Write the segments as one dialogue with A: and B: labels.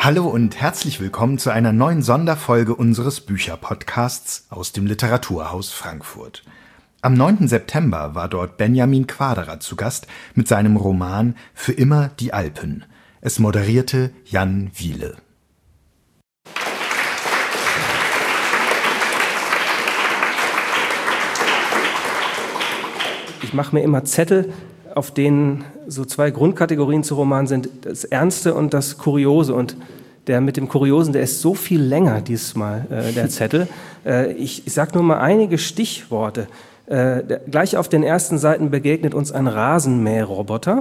A: Hallo und herzlich willkommen zu einer neuen Sonderfolge unseres Bücherpodcasts aus dem Literaturhaus Frankfurt. Am 9. September war dort Benjamin Quaderer zu Gast mit seinem Roman Für immer die Alpen. Es moderierte Jan Wiele.
B: Ich mache mir immer Zettel, auf denen so zwei Grundkategorien zu Romanen sind, das Ernste und das Kuriose. Und der mit dem Kuriosen, der ist so viel länger diesmal, der Zettel. Ich sage nur mal einige Stichworte. Gleich auf den ersten Seiten begegnet uns ein Rasenmäherroboter.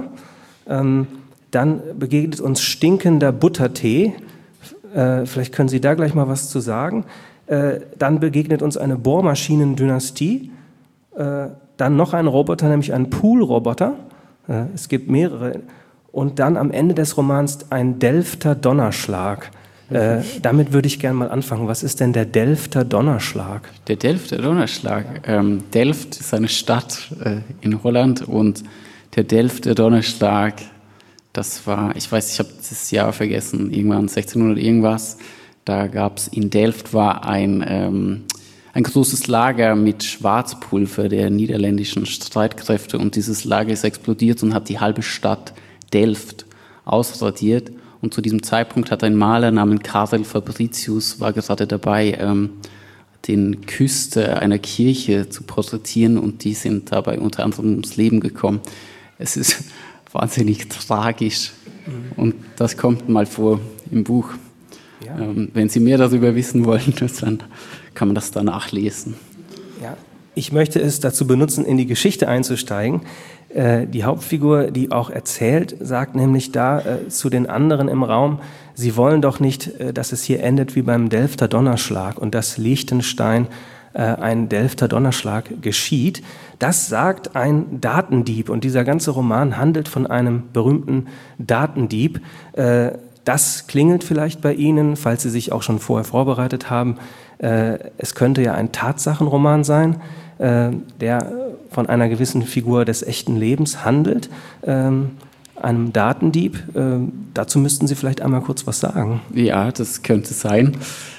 B: Dann begegnet uns stinkender Buttertee. Vielleicht können Sie da gleich mal was zu sagen. Dann begegnet uns eine Bohrmaschinendynastie. Dann noch ein Roboter, nämlich ein Poolroboter. Es gibt mehrere. Und dann am Ende des Romans ein Delfter Donnerschlag. Damit würde ich gerne mal anfangen. Was ist denn der Delfter Donnerschlag?
C: Der Delfter Donnerschlag. Delft ist eine Stadt in Holland und der Delfter Donnerschlag, das war, ich habe das Jahr vergessen, irgendwann 1600 irgendwas. Da gab es in Delft war ein großes Lager mit Schwarzpulver der niederländischen Streitkräfte und dieses Lager ist explodiert und hat die halbe Stadt Delft ausradiert. Und zu diesem Zeitpunkt hat ein Maler namens Karel Fabritius war gerade dabei, den Küster einer Kirche zu porträtieren und die sind dabei unter anderem ums Leben gekommen. Es ist wahnsinnig tragisch und das kommt mal vor im Buch. Ja. Wenn Sie mehr darüber wissen wollen, dann kann man das da nachlesen.
B: Ja, ich möchte es dazu benutzen, in die Geschichte einzusteigen. Die Hauptfigur, die auch erzählt, sagt nämlich da zu den anderen im Raum, sie wollen doch nicht, dass es hier endet wie beim Delfter Donnerschlag und dass Liechtenstein ein Delfter Donnerschlag geschieht. Das sagt ein Datendieb und dieser ganze Roman handelt von einem berühmten Datendieb. Das klingelt vielleicht bei Ihnen, falls Sie sich auch schon vorher vorbereitet haben. Es könnte ja ein Tatsachenroman sein, der von einer gewissen Figur des echten Lebens handelt, einem Datendieb. Dazu müssten Sie vielleicht einmal kurz was sagen.
C: Ja, das könnte sein,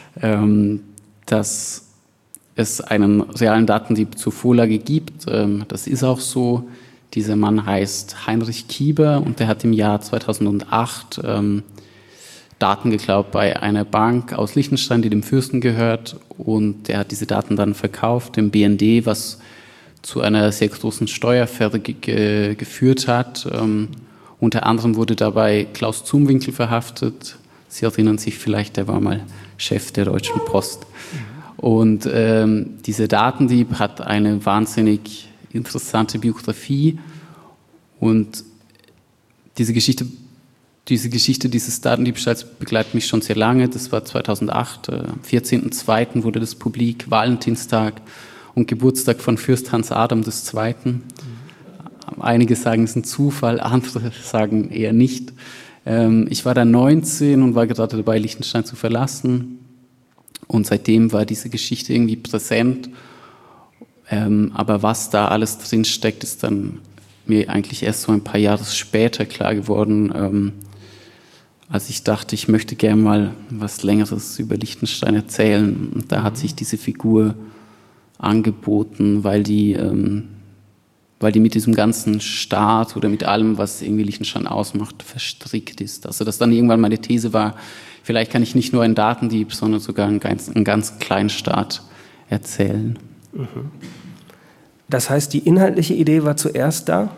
C: dass es einen realen Datendieb zur Vorlage gibt. Das ist auch so. Dieser Mann heißt Heinrich Kieber und der hat im Jahr 2008 Daten geklaut bei einer Bank aus Liechtenstein, die dem Fürsten gehört, und der hat diese Daten dann verkauft dem BND, was zu einer sehr großen Steueraffäre geführt hat. Unter anderem wurde dabei Klaus Zumwinkel verhaftet. Sie erinnern sich vielleicht, der war mal Chef der Deutschen Post. Und dieser Datendieb hat eine wahnsinnig interessante Biografie und diese Geschichte dieses Datendiebstahls begleitet mich schon sehr lange. Das war 2008, am 14.02. wurde das publik, Valentinstag und Geburtstag von Fürst Hans Adam II. Einige sagen, es ist ein Zufall, andere sagen eher nicht. Ich war dann 19 und war gerade dabei, Liechtenstein zu verlassen. Und seitdem war diese Geschichte irgendwie präsent. Aber was da alles drin steckt, ist dann mir eigentlich erst so ein paar Jahre später klar geworden, als ich dachte, ich möchte gerne mal was Längeres über Liechtenstein erzählen. Und da hat sich diese Figur angeboten, weil die mit diesem ganzen Staat oder mit allem, was irgendwie Liechtenstein ausmacht, verstrickt ist. Also dass dann irgendwann meine These war, vielleicht kann ich nicht nur einen Datendieb, sondern sogar einen ganz kleinen Staat erzählen.
B: Das heißt, die inhaltliche Idee war zuerst da?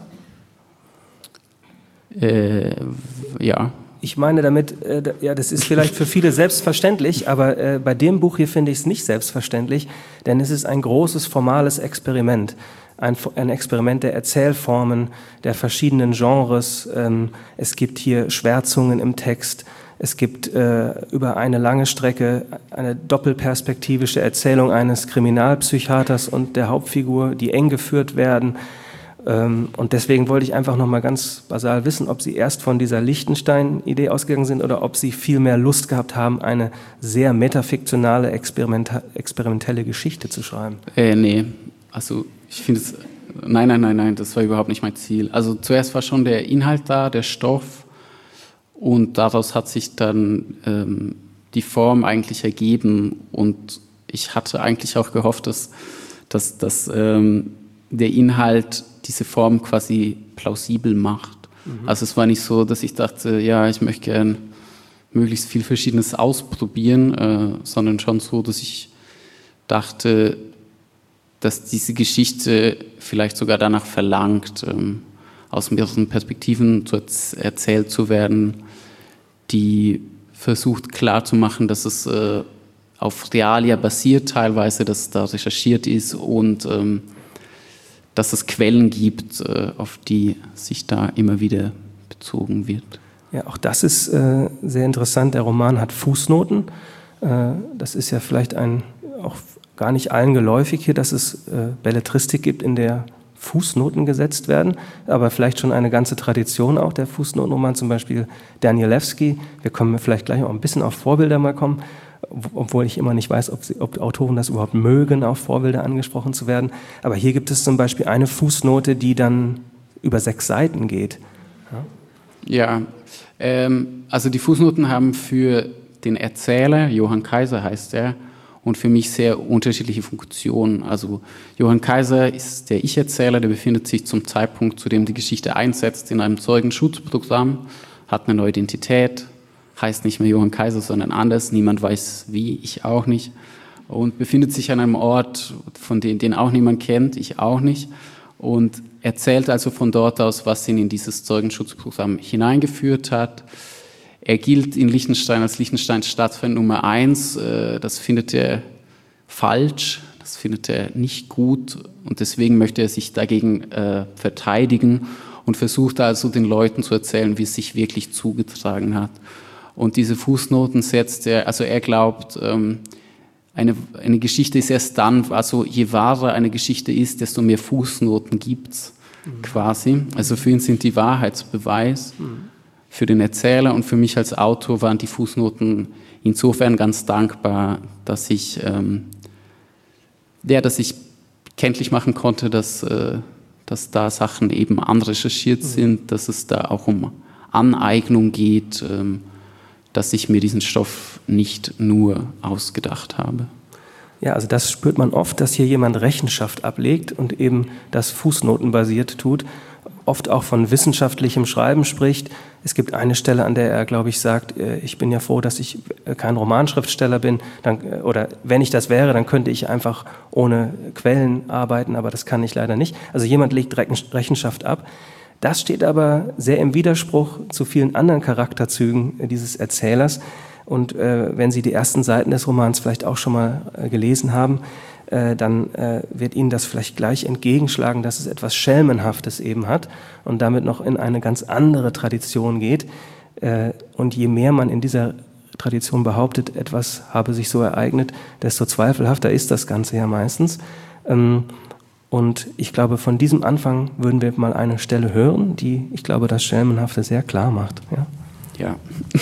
C: Ja.
B: Ich meine damit, das ist vielleicht für viele selbstverständlich, aber bei dem Buch hier finde ich es nicht selbstverständlich, denn es ist ein großes formales Experiment. Ein Experiment der Erzählformen, der verschiedenen Genres. Es gibt hier Schwärzungen im Text. Es gibt über eine lange Strecke eine doppelperspektivische Erzählung eines Kriminalpsychiaters und der Hauptfigur, die eng geführt werden. Und deswegen wollte ich einfach noch mal ganz basal wissen, ob Sie erst von dieser Liechtenstein-Idee ausgegangen sind oder ob Sie viel mehr Lust gehabt haben, eine sehr metafiktionale, experimentelle Geschichte zu schreiben.
C: Nee, also ich finde es, nein, das war überhaupt nicht mein Ziel. Also zuerst war schon der Inhalt da, der Stoff, Und daraus hat sich dann die Form eigentlich ergeben. Und ich hatte eigentlich auch gehofft, dass der Inhalt diese Form quasi plausibel macht. Also es war nicht so, dass ich dachte, ja, ich möchte gern möglichst viel Verschiedenes ausprobieren, sondern schon so, dass ich dachte, dass diese Geschichte vielleicht sogar danach verlangt, aus mehreren Perspektiven erzählt zu werden, die versucht klarzumachen, dass es auf Realia basiert teilweise, dass da recherchiert ist und dass es Quellen gibt, auf die sich da immer wieder bezogen wird.
B: Ja, auch das ist sehr interessant. Der Roman hat Fußnoten. Das ist ja vielleicht auch gar nicht allen geläufig hier, dass es Belletristik gibt, in der Fußnoten gesetzt werden, aber vielleicht schon eine ganze Tradition auch der Fußnotenroman, zum Beispiel Danielewski. Wir können vielleicht gleich auch ein bisschen auf Vorbilder mal kommen, obwohl ich immer nicht weiß, ob Autoren das überhaupt mögen, auf Vorbilder angesprochen zu werden. Aber hier gibt es zum Beispiel eine Fußnote, die dann über 6 Seiten geht.
C: Ja, also die Fußnoten haben für den Erzähler, Johann Kaiser heißt er, und für mich sehr unterschiedliche Funktionen. Also Johann Kaiser ist der Ich-Erzähler, der befindet sich zum Zeitpunkt, zu dem die Geschichte einsetzt, in einem Zeugenschutzprogramm, hat eine neue Identität, heißt nicht mehr Johann Kaiser, sondern anders, niemand weiß wie, ich auch nicht, und befindet sich an einem Ort, von den auch niemand kennt, ich auch nicht, und erzählt also von dort aus, was ihn in dieses Zeugenschutzprogramm hineingeführt hat. Er gilt in Liechtenstein als Liechtensteins Staatsfeind Nummer 1. Das findet er falsch, das findet er nicht gut und deswegen möchte er sich dagegen verteidigen und versucht also den Leuten zu erzählen, wie es sich wirklich zugetragen hat. Und diese Fußnoten setzt er, also er glaubt, eine Geschichte ist erst dann, also je wahrer eine Geschichte ist, desto mehr Fußnoten gibt's quasi. Also für ihn sind die Wahrheitsbeweis. Für den Erzähler und für mich als Autor waren die Fußnoten insofern ganz dankbar, dass ich kenntlich machen konnte, dass da Sachen eben anrecherchiert sind, dass es da auch um Aneignung geht, dass ich mir diesen Stoff nicht nur ausgedacht habe.
B: Ja, also das spürt man oft, dass hier jemand Rechenschaft ablegt und eben das fußnotenbasiert tut, oft auch von wissenschaftlichem Schreiben spricht. Es gibt eine Stelle, an der er, glaube ich, sagt, ich bin ja froh, dass ich kein Romanschriftsteller bin, oder wenn ich das wäre, dann könnte ich einfach ohne Quellen arbeiten, aber das kann ich leider nicht. Also jemand legt Rechenschaft ab. Das steht aber sehr im Widerspruch zu vielen anderen Charakterzügen dieses Erzählers. Und wenn Sie die ersten Seiten des Romans vielleicht auch schon mal gelesen haben, dann wird Ihnen das vielleicht gleich entgegenschlagen, dass es etwas Schelmenhaftes eben hat und damit noch in eine ganz andere Tradition geht. Und je mehr man in dieser Tradition behauptet, etwas habe sich so ereignet, desto zweifelhafter ist das Ganze ja meistens. Und ich glaube, von diesem Anfang würden wir mal eine Stelle hören, die, ich glaube, das Schelmenhafte sehr klar macht.
C: Ja.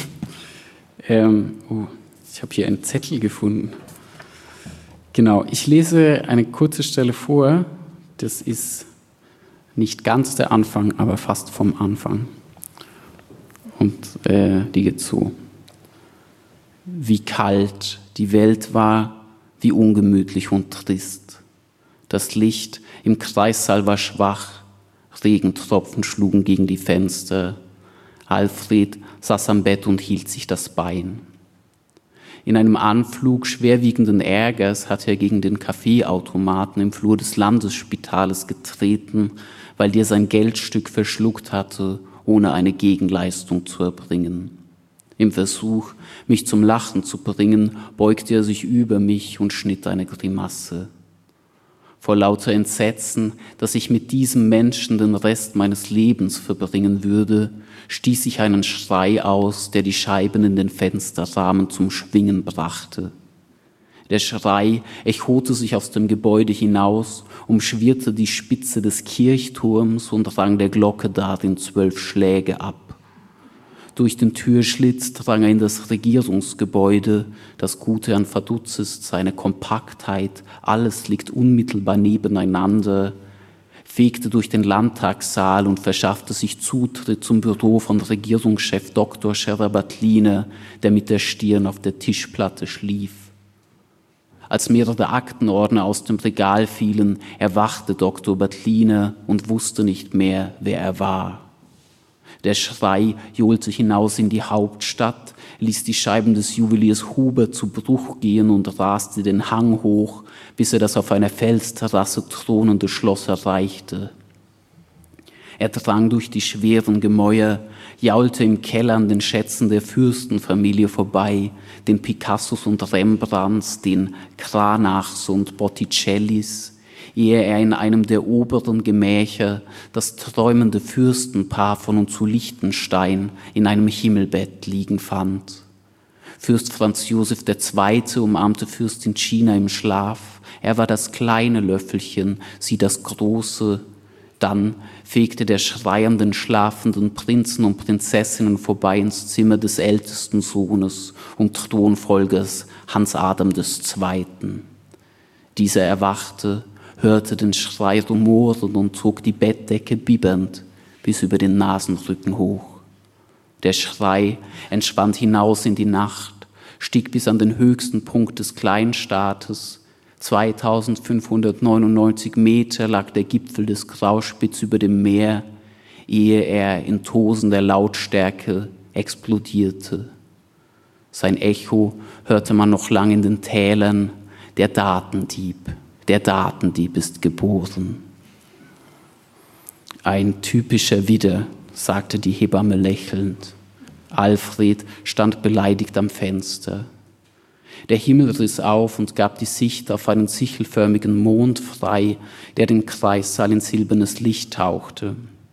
C: Ich habe hier einen Zettel gefunden. Genau, ich lese eine kurze Stelle vor. Das ist nicht ganz der Anfang, aber fast vom Anfang. Und die geht so. Wie kalt die Welt war, wie ungemütlich und trist. Das Licht im Kreissaal war schwach, Regentropfen schlugen gegen die Fenster. Alfred saß am Bett und hielt sich das Bein. In einem Anflug schwerwiegenden Ärgers hatte er gegen den Kaffeeautomaten im Flur des Landesspitales getreten, weil der sein Geldstück verschluckt hatte, ohne eine Gegenleistung zu erbringen. Im Versuch, mich zum Lachen zu bringen, beugte er sich über mich und schnitt eine Grimasse. Vor lauter Entsetzen, dass ich mit diesem Menschen den Rest meines Lebens verbringen würde, stieß ich einen Schrei aus, der die Scheiben in den Fensterrahmen zum Schwingen brachte. Der Schrei echote sich aus dem Gebäude hinaus, umschwirrte die Spitze des Kirchturms und rang der Glocke darin 12 Schläge ab. Durch den Türschlitz drang er in das Regierungsgebäude. Das Gute an Vaduz ist seine Kompaktheit. Alles liegt unmittelbar nebeneinander. fegte durch den Landtagssaal und verschaffte sich Zutritt zum Büro von Regierungschef Dr. Scherer-Battline, der mit der Stirn auf der Tischplatte schlief. Als mehrere Aktenordner aus dem Regal fielen, erwachte Dr. Battline und wusste nicht mehr, wer er war. Der Schrei johlte hinaus in die Hauptstadt, ließ die Scheiben des Juweliers Huber zu Bruch gehen und raste den Hang hoch, bis er das auf einer Felsterrasse thronende Schloss erreichte. Er drang durch die schweren Gemäuer, jaulte im Keller an den Schätzen der Fürstenfamilie vorbei, den Picassos und Rembrandts, den Cranachs und Botticellis, ehe er in einem der oberen Gemächer das träumende Fürstenpaar von und zu Liechtenstein in einem Himmelbett liegen fand. Fürst Franz Josef II. Umarmte Fürstin China im Schlaf. Er war das kleine Löffelchen, sie das große. Dann fegte der schreienden, schlafenden Prinzen und Prinzessinnen vorbei ins Zimmer des ältesten Sohnes und Thronfolgers Hans Adam II. Dieser erwachte, hörte den Schrei rumoren und zog die Bettdecke bibbernd bis über den Nasenrücken hoch. Der Schrei entschwand hinaus in die Nacht, stieg bis an den höchsten Punkt des Kleinstaates. 2599 Meter lag der Gipfel des Grauspitz über dem Meer, ehe er in tosender Lautstärke explodierte. Sein Echo hörte man noch lang in den Tälern. Der Datendieb ist geboren. Ein typischer Widder, sagte die Hebamme lächelnd. Alfred stand beleidigt am Fenster. Der Himmel riss auf und gab die Sicht auf einen sichelförmigen Mond frei, der den Kreissaal in silbernes Licht tauchte.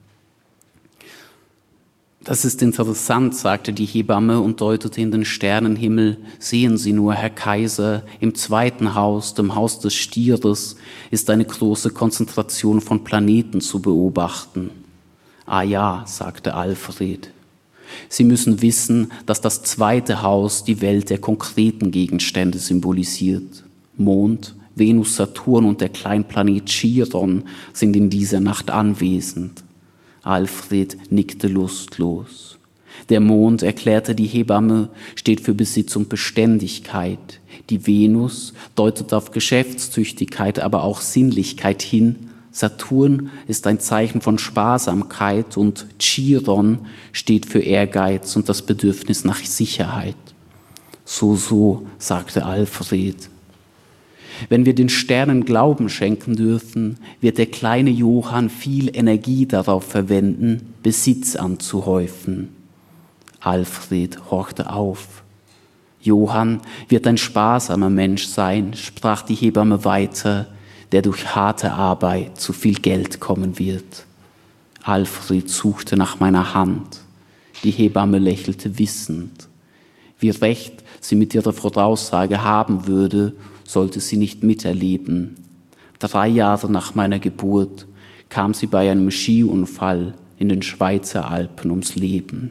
C: Das ist interessant, sagte die Hebamme und deutete in den Sternenhimmel. Sehen Sie nur, Herr Kaiser, im zweiten Haus, dem Haus des Stieres, ist eine große Konzentration von Planeten zu beobachten. Ah ja, sagte Alfred. Sie müssen wissen, dass das zweite Haus die Welt der konkreten Gegenstände symbolisiert. Mond, Venus, Saturn und der Kleinplanet Chiron sind in dieser Nacht anwesend. Alfred nickte lustlos. Der Mond, erklärte die Hebamme, steht für Besitz und Beständigkeit. Die Venus deutet auf Geschäftstüchtigkeit, aber auch Sinnlichkeit hin. Saturn ist ein Zeichen von Sparsamkeit und Chiron steht für Ehrgeiz und das Bedürfnis nach Sicherheit. So, sagte Alfred. Wenn wir den Sternen Glauben schenken dürfen, wird der kleine Johann viel Energie darauf verwenden, Besitz anzuhäufen. Alfred horchte auf. Johann wird ein sparsamer Mensch sein, sprach die Hebamme weiter, der durch harte Arbeit zu viel Geld kommen wird. Alfred suchte nach meiner Hand. Die Hebamme lächelte wissend. Wie recht sie mit ihrer Voraussage haben würde, sollte sie nicht miterleben. 3 Jahre nach meiner Geburt kam sie bei einem Skiunfall in den Schweizer Alpen ums Leben.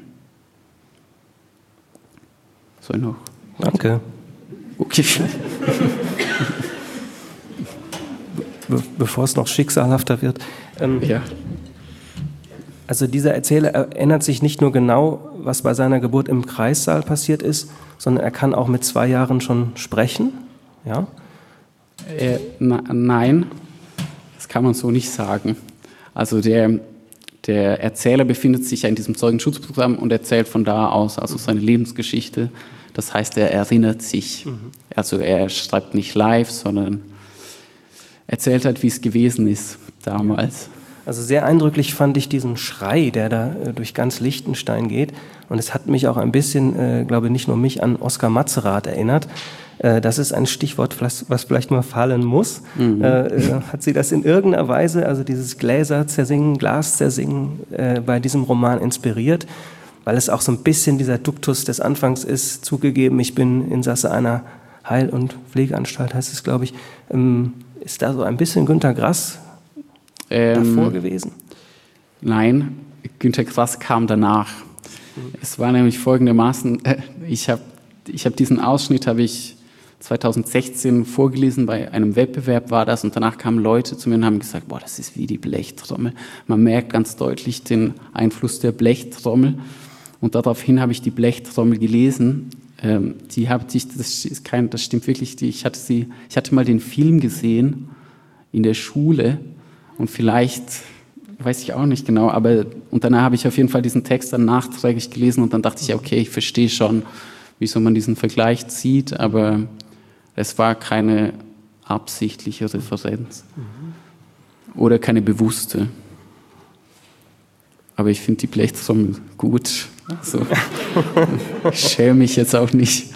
C: Soll ich noch?
B: Danke.
C: Okay.
B: Bevor es noch schicksalhafter wird.
C: Ja.
B: Also dieser Erzähler erinnert sich nicht nur genau, was bei seiner Geburt im Kreissaal passiert ist, sondern er kann auch mit 2 Jahren schon sprechen. Ja?
C: Nein, das kann man so nicht sagen. Also der Erzähler befindet sich ja in diesem Zeugenschutzprogramm und erzählt von da aus also seine Lebensgeschichte. Das heißt, er erinnert sich. Also er schreibt nicht live, sondern erzählt halt, wie es gewesen ist damals.
B: Also sehr eindrücklich fand ich diesen Schrei, der da durch ganz Liechtenstein geht. Und es hat mich auch ein bisschen, glaube nicht nur mich, an Oskar Matzerath erinnert. Das ist ein Stichwort, was vielleicht mal fallen muss. Hat Sie das in irgendeiner Weise, also dieses Gläser zersingen, Glas zersingen, bei diesem Roman inspiriert? Weil es auch so ein bisschen dieser Duktus des Anfangs ist, zugegeben, ich bin Insasse einer Heil- und Pflegeanstalt, heißt es, glaube ich. Ist da so ein bisschen Günter Grass davor gewesen?
C: Nein, Günter Grass kam danach. Es war nämlich folgendermaßen, ich habe diesen Ausschnitt 2016 vorgelesen, bei einem Wettbewerb war das, und danach kamen Leute zu mir und haben gesagt, boah, das ist wie die Blechtrommel. Man merkt ganz deutlich den Einfluss der Blechtrommel, und daraufhin habe ich die Blechtrommel gelesen. Das stimmt wirklich, ich hatte mal den Film gesehen in der Schule, und vielleicht, weiß ich auch nicht genau, und danach habe ich auf jeden Fall diesen Text dann nachträglich gelesen, und dann dachte ich, okay, ich verstehe schon, wieso man diesen Vergleich zieht, aber es war keine absichtliche Referenz oder keine bewusste. Aber ich finde die Blechtrommel gut. Also, ich schäme mich jetzt auch nicht.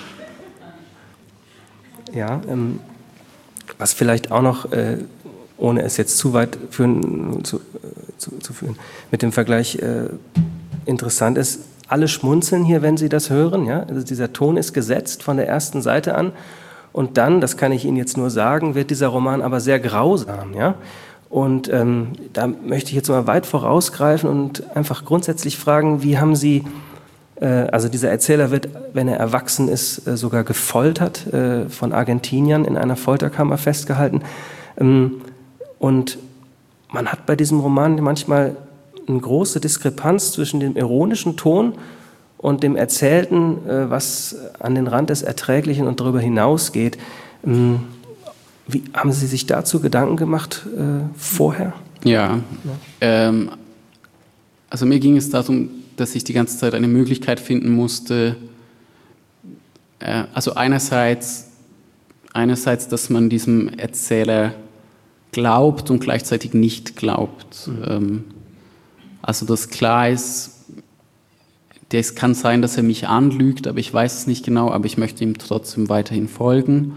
B: Ja, was vielleicht auch noch, ohne es jetzt zu weit zu führen, mit dem Vergleich interessant ist, alle schmunzeln hier, wenn sie das hören. Ja? Also dieser Ton ist gesetzt von der ersten Seite an, und dann, das kann ich Ihnen jetzt nur sagen, wird dieser Roman aber sehr grausam. Ja? Und da möchte ich jetzt mal weit vorausgreifen und einfach grundsätzlich fragen, wie haben Sie, also dieser Erzähler wird, wenn er erwachsen ist, sogar gefoltert, von Argentiniern in einer Folterkammer festgehalten. Und man hat bei diesem Roman manchmal eine große Diskrepanz zwischen dem ironischen Ton und dem Erzählten, was an den Rand des Erträglichen und darüber hinausgeht. Wie haben Sie sich dazu Gedanken gemacht vorher?
C: Ja, also mir ging es darum, dass ich die ganze Zeit eine Möglichkeit finden musste, also einerseits, dass man diesem Erzähler glaubt und gleichzeitig nicht glaubt. Also dass klar ist, es kann sein, dass er mich anlügt, aber ich weiß es nicht genau, aber ich möchte ihm trotzdem weiterhin folgen.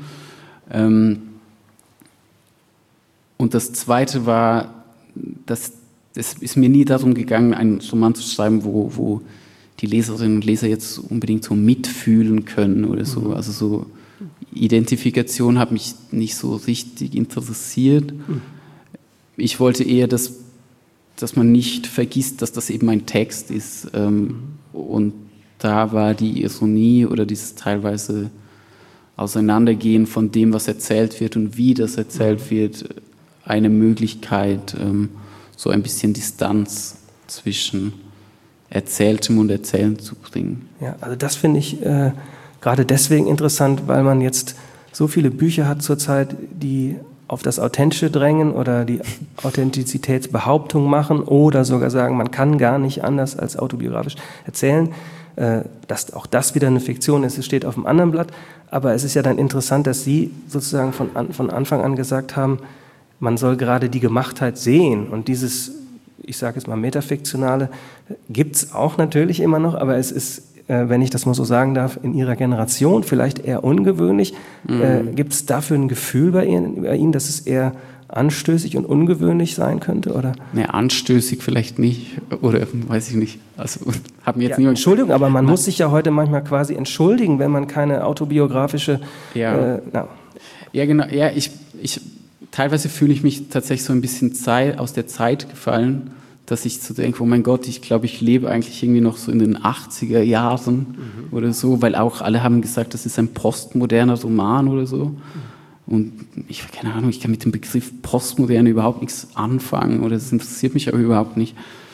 C: Und das Zweite war, dass es ist mir nie darum gegangen, einen Roman zu schreiben, wo die Leserinnen und Leser jetzt unbedingt so mitfühlen können oder so. Also so Identifikation hat mich nicht so richtig interessiert. Ich wollte eher, dass man nicht vergisst, dass das eben ein Text ist. Und da war die Ironie oder dieses teilweise Auseinandergehen von dem, was erzählt wird und wie das erzählt wird, eine Möglichkeit, so ein bisschen Distanz zwischen Erzähltem und Erzählen zu bringen.
B: Ja, also das finde ich gerade deswegen interessant, weil man jetzt so viele Bücher hat zurzeit, die auf das Authentische drängen oder die Authentizitätsbehauptung machen oder sogar sagen, man kann gar nicht anders als autobiografisch erzählen. Dass auch das wieder eine Fiktion ist, es steht auf dem anderen Blatt. Aber es ist ja dann interessant, dass Sie sozusagen von Anfang an gesagt haben, man soll gerade die Gemachtheit sehen. Und dieses, ich sage jetzt mal Metafiktionale, gibt es auch natürlich immer noch, aber es ist, wenn ich das mal so sagen darf, in Ihrer Generation vielleicht eher ungewöhnlich. Gibt es dafür ein Gefühl bei Ihnen, dass es eher anstößig und ungewöhnlich sein könnte? Oder?
C: Ne, anstößig vielleicht nicht, oder weiß ich nicht. Also, haben jetzt niemand.
B: Entschuldigung, aber man muss sich ja heute manchmal quasi entschuldigen, wenn man keine autobiografische...
C: Ja, ja genau. Ja, teilweise fühle ich mich tatsächlich so ein bisschen aus der Zeit gefallen, dass ich so denke, oh mein Gott, ich glaube, ich lebe eigentlich irgendwie noch so in den 80er Jahren oder so, weil auch alle haben gesagt, das ist ein postmoderner Roman oder so. Und keine Ahnung, ich kann mit dem Begriff Postmoderne überhaupt nichts anfangen oder es interessiert mich auch überhaupt nicht.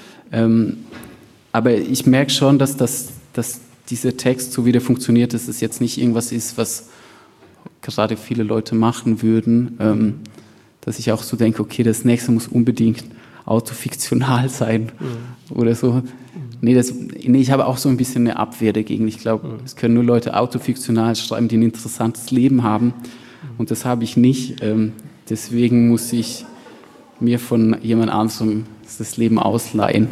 C: Aber ich merke schon, dass dieser Text, so wie der funktioniert, dass es jetzt nicht irgendwas ist, was gerade viele Leute machen würden, dass ich auch so denke, okay, das nächste muss unbedingt autofiktional sein oder so. Nee, ich habe auch so ein bisschen eine Abwehr dagegen. Ich glaube, es können nur Leute autofiktional schreiben, die ein interessantes Leben haben. Und das habe ich nicht. Deswegen muss ich mir von jemand anderem das Leben ausleihen.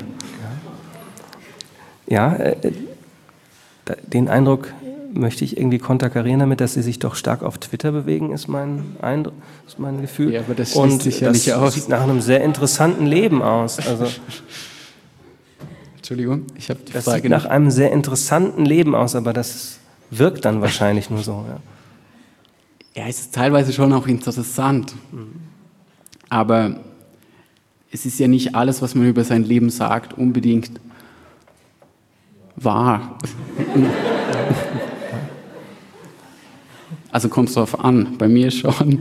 C: Ja,
B: den Eindruck möchte ich irgendwie konterkarieren damit, dass Sie sich doch stark auf Twitter bewegen, ist mein Eindruck, ist mein Gefühl.
C: Ja, aber das schließt sich ja nicht aus.
B: Das sieht nach einem sehr interessanten Leben aus. Also,
C: Entschuldigung, ich habe die
B: das
C: Frage
B: sieht nach einem sehr interessanten Leben aus, aber das wirkt dann wahrscheinlich nur so.
C: Ja, es ist teilweise schon auch interessant. Aber es ist ja nicht alles, was man über sein Leben sagt, unbedingt wahr. Also kommt es drauf an, bei mir schon.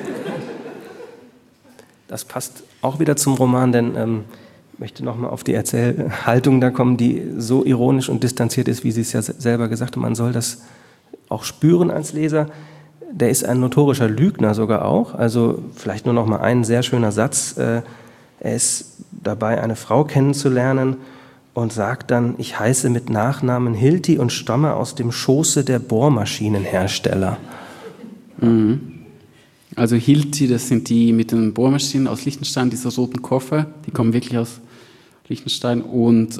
B: Das passt auch wieder zum Roman, denn ich möchte nochmal auf die Erzählhaltung da kommen, die so ironisch und distanziert ist, wie Sie es ja selber gesagt haben. Man soll das auch spüren als Leser. Der ist ein notorischer Lügner sogar auch. Also vielleicht nur noch mal ein sehr schöner Satz. Er ist dabei, eine Frau kennenzulernen und sagt dann, ich heiße mit Nachnamen Hilti und stamme aus dem Schoße der Bohrmaschinenhersteller.
C: Mhm. Also Hilti, das sind die mit den Bohrmaschinen aus Liechtenstein, diese roten Koffer, die kommen wirklich aus Liechtenstein. Und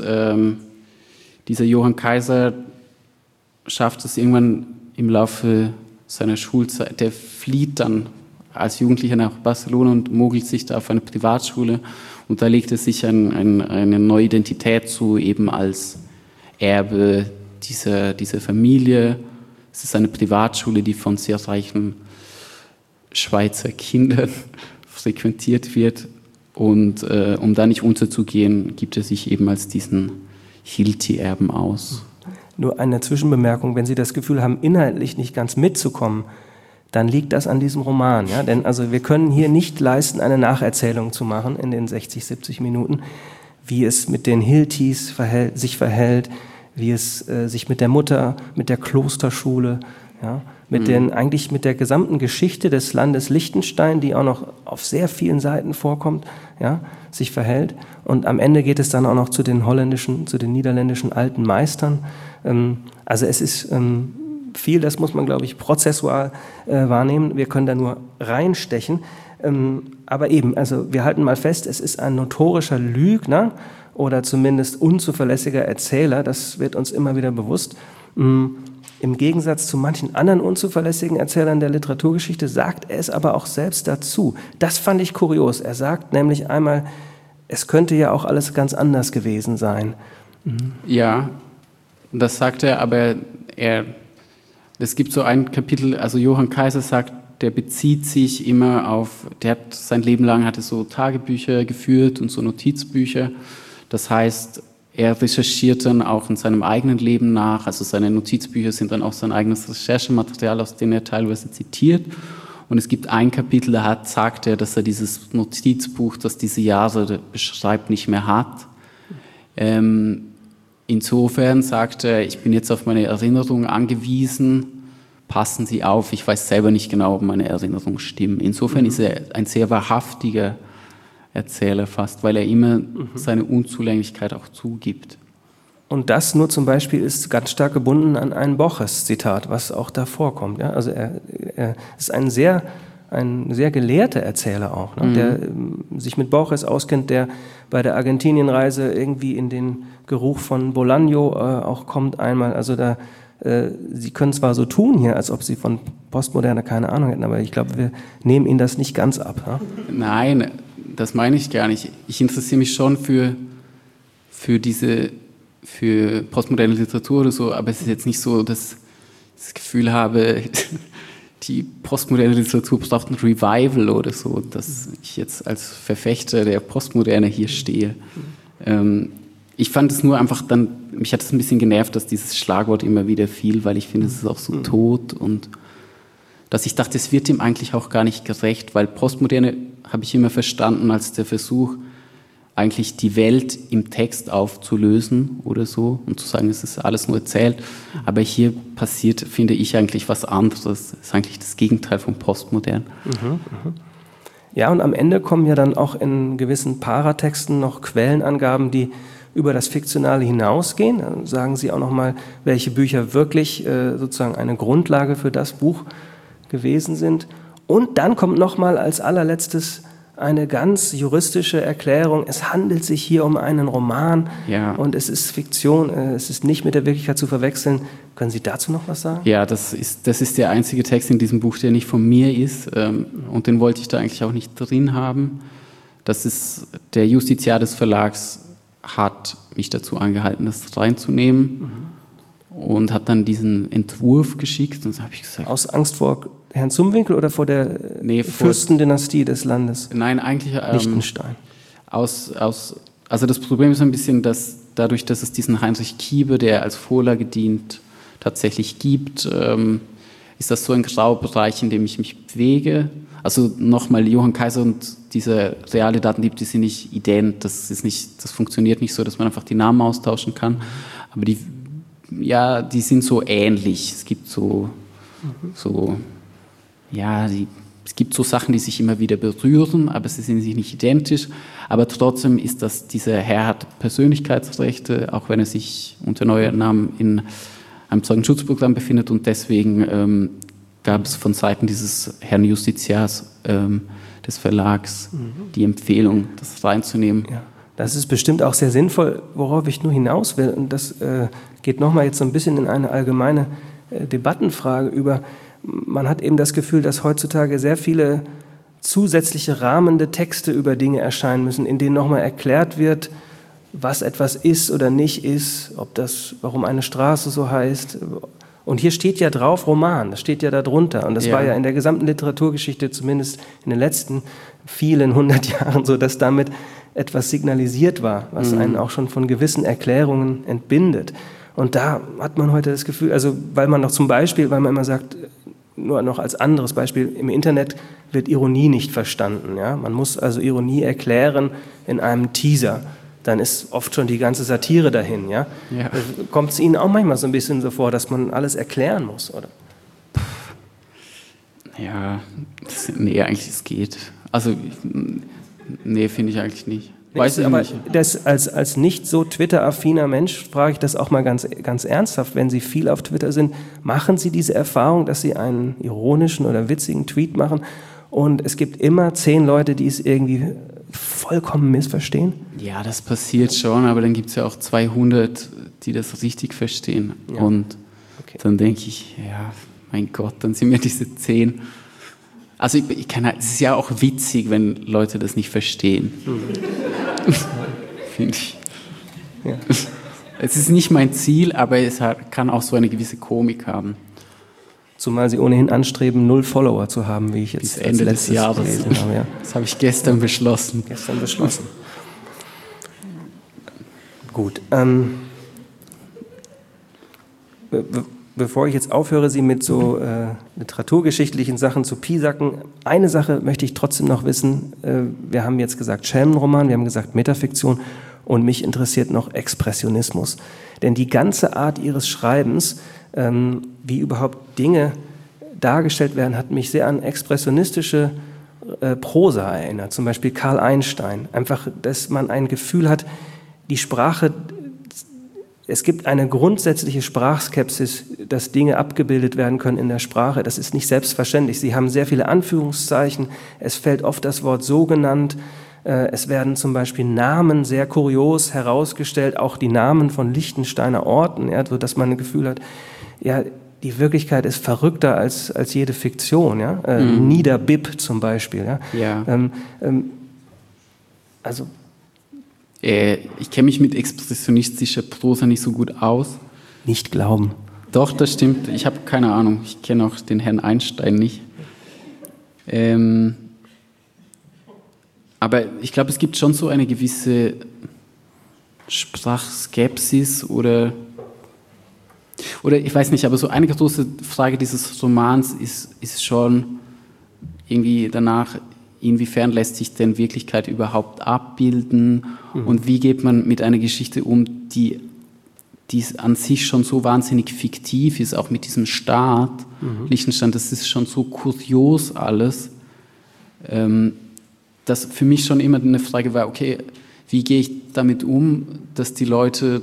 C: dieser Johann Kaiser schafft es irgendwann im Laufe seiner Schulzeit, der flieht dann als Jugendlicher nach Barcelona und mogelt sich da auf eine Privatschule und da legt er sich eine neue Identität zu, eben als Erbe dieser Familie. Es ist eine Privatschule, die von sehr reichen Schweizer Kindern frequentiert wird und um da nicht unterzugehen, gibt er sich eben als diesen Hilti-Erben aus.
B: Nur eine Zwischenbemerkung, wenn Sie das Gefühl haben, inhaltlich nicht ganz mitzukommen, dann liegt das an diesem Roman. Ja? Denn also wir können hier nicht leisten, eine Nacherzählung zu machen in den 60, 70 Minuten, wie es mit den Hiltis sich verhält, wie es sich mit der Mutter, mit der Klosterschule, ja, mit der gesamten Geschichte des Landes Liechtenstein, die auch noch auf sehr vielen Seiten vorkommt, ja, sich verhält. Und am Ende geht es dann auch noch zu den niederländischen alten Meistern. Also es ist viel, das muss man, glaube ich, prozessual wahrnehmen. Wir können da nur reinstechen. Aber eben, also wir halten mal fest, es ist ein notorischer Lügner oder zumindest unzuverlässiger Erzähler. Das wird uns immer wieder bewusst. Im Gegensatz zu manchen anderen unzuverlässigen Erzählern der Literaturgeschichte sagt er es aber auch selbst dazu. Das fand ich kurios. Er sagt nämlich einmal, es könnte ja auch alles ganz anders gewesen sein.
C: Ja, das sagt er, aber es gibt so ein Kapitel, also Johann Kaiser sagt, der bezieht sich immer auf, der hat sein Leben lang so Tagebücher geführt und so Notizbücher. Das heißt, er recherchiert dann auch in seinem eigenen Leben nach, also seine Notizbücher sind dann auch sein eigenes Recherchematerial, aus dem er teilweise zitiert. Und es gibt ein Kapitel, da sagt er, dass er dieses Notizbuch, das diese Jahre beschreibt, nicht mehr hat. Insofern sagt er, ich bin jetzt auf meine Erinnerungen angewiesen, passen Sie auf, ich weiß selber nicht genau, ob meine Erinnerungen stimmen. Insofern ist er ein sehr wahrhaftiger Erzähler fast, weil er immer seine Unzulänglichkeit auch zugibt.
B: Und das nur zum Beispiel ist ganz stark gebunden an ein Borges-Zitat, was auch da vorkommt. Ja? Also er ist ein sehr gelehrter Erzähler auch, ne? Der sich mit Borges auskennt, der bei der Argentinienreise irgendwie in den Geruch von Bolaño auch kommt einmal. Also Sie können zwar so tun hier, als ob Sie von Postmoderne keine Ahnung hätten, aber ich glaube, wir nehmen Ihnen das nicht ganz ab. Ja?
C: Nein, das meine ich gar nicht. Ich interessiere mich schon für postmoderne Literatur oder so, aber es ist jetzt nicht so, dass ich das Gefühl habe, die postmoderne Literatur braucht ein Revival oder so, dass ich jetzt als Verfechter der Postmoderne hier stehe. Ich fand es nur einfach mich hat es ein bisschen genervt, dass dieses Schlagwort immer wieder fiel, weil ich finde, es ist auch so tot und dass ich dachte, es wird ihm eigentlich auch gar nicht gerecht, weil Postmoderne habe ich immer verstanden als der Versuch, eigentlich die Welt im Text aufzulösen oder so und zu sagen, es ist alles nur erzählt. Aber hier passiert, finde ich, eigentlich was anderes. Das ist eigentlich das Gegenteil von Postmodern.
B: Ja, und am Ende kommen ja dann auch in gewissen Paratexten noch Quellenangaben, die über das Fiktionale hinausgehen. Dann sagen Sie auch nochmal, welche Bücher wirklich sozusagen eine Grundlage für das Buch gewesen sind. Und dann kommt nochmal als allerletztes eine ganz juristische Erklärung. Es handelt sich hier um einen Roman und es ist Fiktion, es ist nicht mit der Wirklichkeit zu verwechseln. Können Sie dazu noch was sagen?
C: Ja, das ist der einzige Text in diesem Buch, der nicht von mir ist und den wollte ich da eigentlich auch nicht drin haben. Das ist der Justiziar des Verlags hat mich dazu angehalten, das reinzunehmen und hat dann diesen Entwurf geschickt und so habe ich gesagt.
B: Aus Angst vor Herrn Zumwinkel oder vor der Fürstendynastie des Landes?
C: Nein, eigentlich
B: Liechtenstein.
C: Also das Problem ist ein bisschen, dass dadurch, dass es diesen Heinrich Kieber, der als Vorlage dient, tatsächlich gibt, ist das so ein Graubereich, in dem ich mich bewege. Also nochmal, Johann Kaiser und diese reale Datendieb, die sind nicht ident, das funktioniert nicht so, dass man einfach die Namen austauschen kann, aber die sind so ähnlich. Es gibt es gibt so Sachen, die sich immer wieder berühren, aber sie sind sich nicht identisch. Aber trotzdem ist dieser Herr hat Persönlichkeitsrechte, auch wenn er sich unter neuem Namen in einem Zeugenschutzprogramm befindet. Und deswegen gab es von Seiten dieses Herrn Justitiars des Verlags die Empfehlung, das reinzunehmen.
B: Ja. Das ist bestimmt auch sehr sinnvoll, worauf ich nur hinaus will. Und das geht nochmal jetzt so ein bisschen in eine allgemeine Debattenfrage über. Man hat eben das Gefühl, dass heutzutage sehr viele zusätzliche rahmende Texte über Dinge erscheinen müssen, in denen nochmal erklärt wird, was etwas ist oder nicht ist, warum eine Straße so heißt. Und hier steht ja drauf Roman, das steht ja da drunter. Und das war ja in der gesamten Literaturgeschichte, zumindest in den letzten vielen 100 Jahren so, dass damit etwas signalisiert war, was einen auch schon von gewissen Erklärungen entbindet. Und da hat man heute das Gefühl, also weil man immer sagt, nur noch als anderes Beispiel, im Internet wird Ironie nicht verstanden. Ja? Man muss also Ironie erklären in einem Teaser. Dann ist oft schon die ganze Satire dahin. Ja? Ja. Kommt es Ihnen auch manchmal so ein bisschen so vor, dass man alles erklären muss, oder?
C: Ja, eigentlich es geht. Also, finde ich eigentlich nicht. Weiß ich nicht.
B: Das als nicht so Twitter-affiner Mensch frage ich das auch mal ganz, ganz ernsthaft. Wenn Sie viel auf Twitter sind, machen Sie diese Erfahrung, dass Sie einen ironischen oder witzigen Tweet machen und es gibt immer 10 Leute, die es irgendwie vollkommen missverstehen?
C: Ja, das passiert schon, aber dann gibt es ja auch 200, die das richtig verstehen. Ja. Und dann denke ich, ja, mein Gott, dann sind mir diese 10... Also es ist ja auch witzig, wenn Leute das nicht verstehen. Finde ich. Ja. Es ist nicht mein Ziel, aber es kann auch so eine gewisse Komik haben.
B: Zumal Sie ohnehin anstreben, 0 Follower zu haben, wie ich jetzt
C: bis Ende des Jahres gelesen habe. Ja. Das habe ich gestern beschlossen.
B: Gut. Bevor ich jetzt aufhöre, Sie mit so literaturgeschichtlichen Sachen zu piesacken, eine Sache möchte ich trotzdem noch wissen. Wir haben jetzt gesagt Schelmenroman, wir haben gesagt Metafiktion und mich interessiert noch Expressionismus. Denn die ganze Art Ihres Schreibens, wie überhaupt Dinge dargestellt werden, hat mich sehr an expressionistische Prosa erinnert. Zum Beispiel Karl Einstein. Einfach, dass man ein Gefühl hat, die Sprache... Es gibt eine grundsätzliche Sprachskepsis, dass Dinge abgebildet werden können in der Sprache. Das ist nicht selbstverständlich. Sie haben sehr viele Anführungszeichen. Es fällt oft das Wort so genannt. Es werden zum Beispiel Namen sehr kurios herausgestellt, auch die Namen von Liechtensteiner Orten, ja, so dass man ein Gefühl hat, ja, die Wirklichkeit ist verrückter als jede Fiktion. Ja? Niederbipp zum Beispiel. Ja?
C: Ja. Ich kenne mich mit expressionistischer Prosa nicht so gut aus.
B: Nicht glauben.
C: Doch, das stimmt. Ich habe keine Ahnung. Ich kenne auch den Herrn Einstein nicht. Aber ich glaube, es gibt schon so eine gewisse Sprachskepsis oder ich weiß nicht, aber so eine große Frage dieses Romans ist schon irgendwie danach, inwiefern lässt sich denn Wirklichkeit überhaupt abbilden und wie geht man mit einer Geschichte um, die an sich schon so wahnsinnig fiktiv ist, auch mit diesem Staat, Liechtenstein, das ist schon so kurios alles, dass für mich schon immer eine Frage war, okay, wie gehe ich damit um, dass die Leute,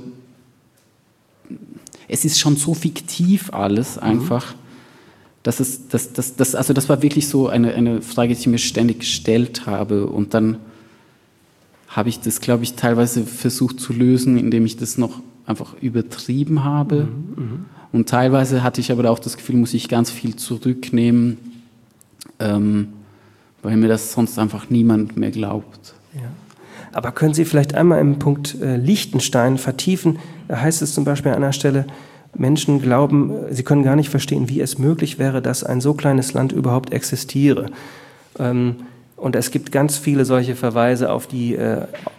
C: es ist schon so fiktiv alles einfach, das war wirklich so eine Frage, die ich mir ständig gestellt habe. Und dann habe ich das, glaube ich, teilweise versucht zu lösen, indem ich das noch einfach übertrieben habe. Und teilweise hatte ich aber auch das Gefühl, muss ich ganz viel zurücknehmen, weil mir das sonst einfach niemand mehr glaubt.
B: Ja. Aber können Sie vielleicht einmal im Punkt Liechtenstein vertiefen? Da heißt es zum Beispiel an einer Stelle, Menschen glauben, sie können gar nicht verstehen, wie es möglich wäre, dass ein so kleines Land überhaupt existiere. Und es gibt ganz viele solche Verweise auf die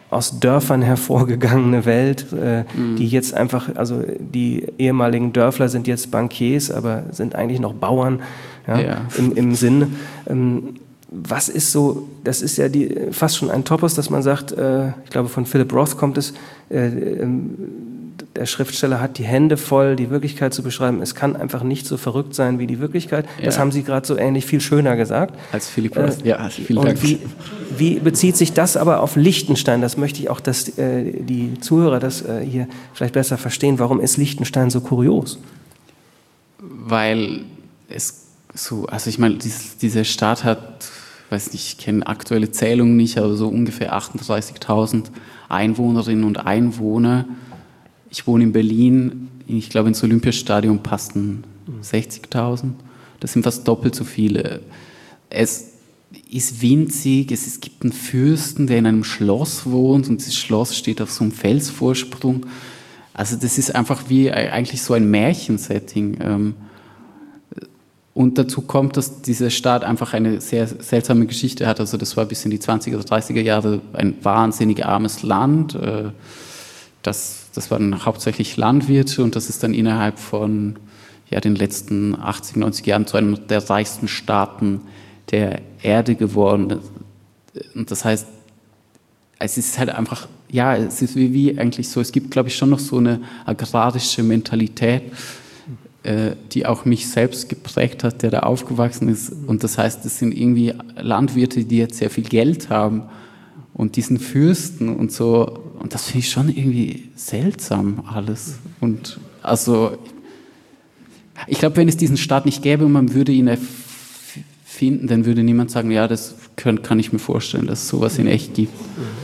B: aus Dörfern hervorgegangene Welt, die jetzt einfach, also die ehemaligen Dörfler sind jetzt Bankiers, aber sind eigentlich noch Bauern, im Sinn. Was ist so, das ist ja fast schon ein Topos, dass man sagt, ich glaube von Philip Roth kommt es, der Schriftsteller hat die Hände voll, die Wirklichkeit zu beschreiben. Es kann einfach nicht so verrückt sein wie die Wirklichkeit. Ja. Das haben Sie gerade so ähnlich viel schöner gesagt.
C: Als Philip Roth, ja, vielen Dank.
B: Wie bezieht sich das aber auf Liechtenstein? Das möchte ich auch, dass die Zuhörer das hier vielleicht besser verstehen. Warum ist Liechtenstein so kurios?
C: Weil es so, also ich meine, diese Stadt hat, weiß nicht, ich kenne aktuelle Zählungen nicht, aber so ungefähr 38.000 Einwohnerinnen und Einwohner. Ich wohne in Berlin, ich glaube ins Olympiastadion passten 60.000. Das sind fast doppelt so viele. Es ist winzig, es gibt einen Fürsten, der in einem Schloss wohnt und dieses Schloss steht auf so einem Felsvorsprung. Also das ist einfach wie eigentlich so ein Märchensetting. Und dazu kommt, dass diese Stadt einfach eine sehr seltsame Geschichte hat. Also das war bis in die 20er oder 30er Jahre ein wahnsinnig armes Land. Das waren hauptsächlich Landwirte und das ist dann innerhalb von den letzten 80, 90 Jahren zu einem der reichsten Staaten der Erde geworden. Und das heißt, es ist halt einfach, es ist wie eigentlich so, es gibt, glaube ich, schon noch so eine agrarische Mentalität, die auch mich selbst geprägt hat, der da aufgewachsen ist. Und das heißt, es sind irgendwie Landwirte, die jetzt sehr viel Geld haben und diesen Fürsten und so. Und das finde ich schon irgendwie seltsam alles. Und also, ich glaube, wenn es diesen Staat nicht gäbe und man würde ihn erfinden, dann würde niemand sagen, ja, das kann ich mir vorstellen, dass es sowas in echt gibt.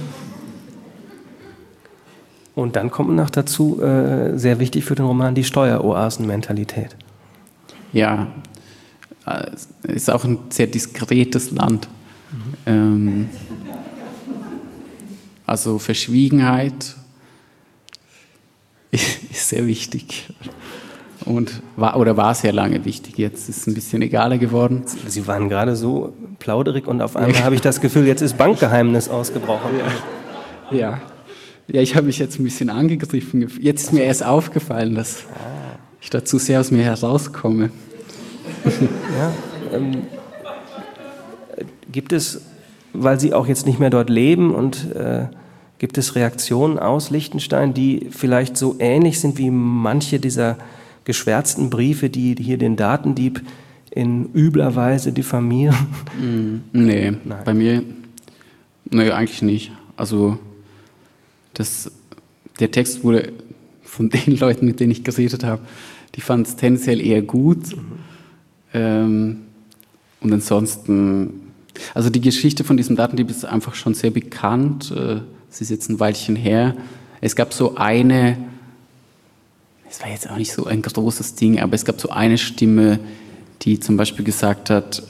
B: Und dann kommt noch dazu, sehr wichtig für den Roman, die Steueroasen-Mentalität.
C: Ja, es ist auch ein sehr diskretes Land. Also Verschwiegenheit ist sehr wichtig und war sehr lange wichtig. Jetzt ist es ein bisschen egaler geworden.
B: Sie waren gerade so plauderig und auf einmal habe ich das Gefühl, jetzt ist Bankgeheimnis ausgebrochen.
C: Ja, ich habe mich jetzt ein bisschen angegriffen. Jetzt ist mir erst aufgefallen, dass ich da zu sehr aus mir herauskomme.
B: Gibt es, weil Sie auch jetzt nicht mehr dort leben, und gibt es Reaktionen aus Liechtenstein, die vielleicht so ähnlich sind wie manche dieser geschwärzten Briefe, die hier den Datendieb in übler Weise diffamieren?
C: Nee, bei mir eigentlich nicht. Also der Text wurde von den Leuten, mit denen ich geredet habe, die fanden es tendenziell eher gut. Und ansonsten, also die Geschichte von diesem Datendieb ist einfach schon sehr bekannt. Es ist jetzt ein Weilchen her. Es gab so eine, es war jetzt auch nicht so ein großes Ding, aber es gab so eine Stimme, die zum Beispiel gesagt hat,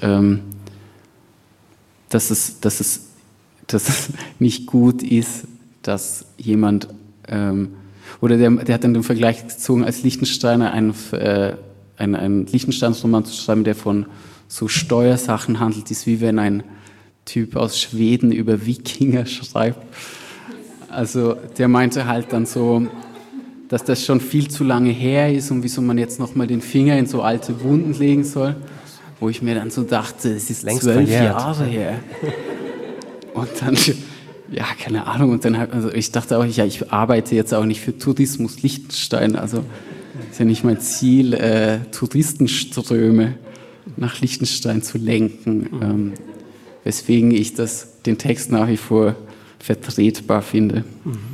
C: dass es nicht gut ist, dass jemand, oder der hat dann den Vergleich gezogen, als Liechtensteiner einen Liechtensteins-Roman zu schreiben, der von so Steuersachen handelt, ist wie wenn ein Typ aus Schweden über Wikinger schreibt. Also der meinte halt dann so, dass das schon viel zu lange her ist und wieso man jetzt nochmal den Finger in so alte Wunden legen soll, wo ich mir dann so dachte, es ist längst 12 Jahre her. Und dann, keine Ahnung, und dann also ich dachte auch, ich arbeite jetzt auch nicht für Tourismus Liechtenstein, also ist ja nicht mein Ziel, Touristenströme nach Liechtenstein zu lenken, weswegen ich den Text nach wie vor vertretbar finde.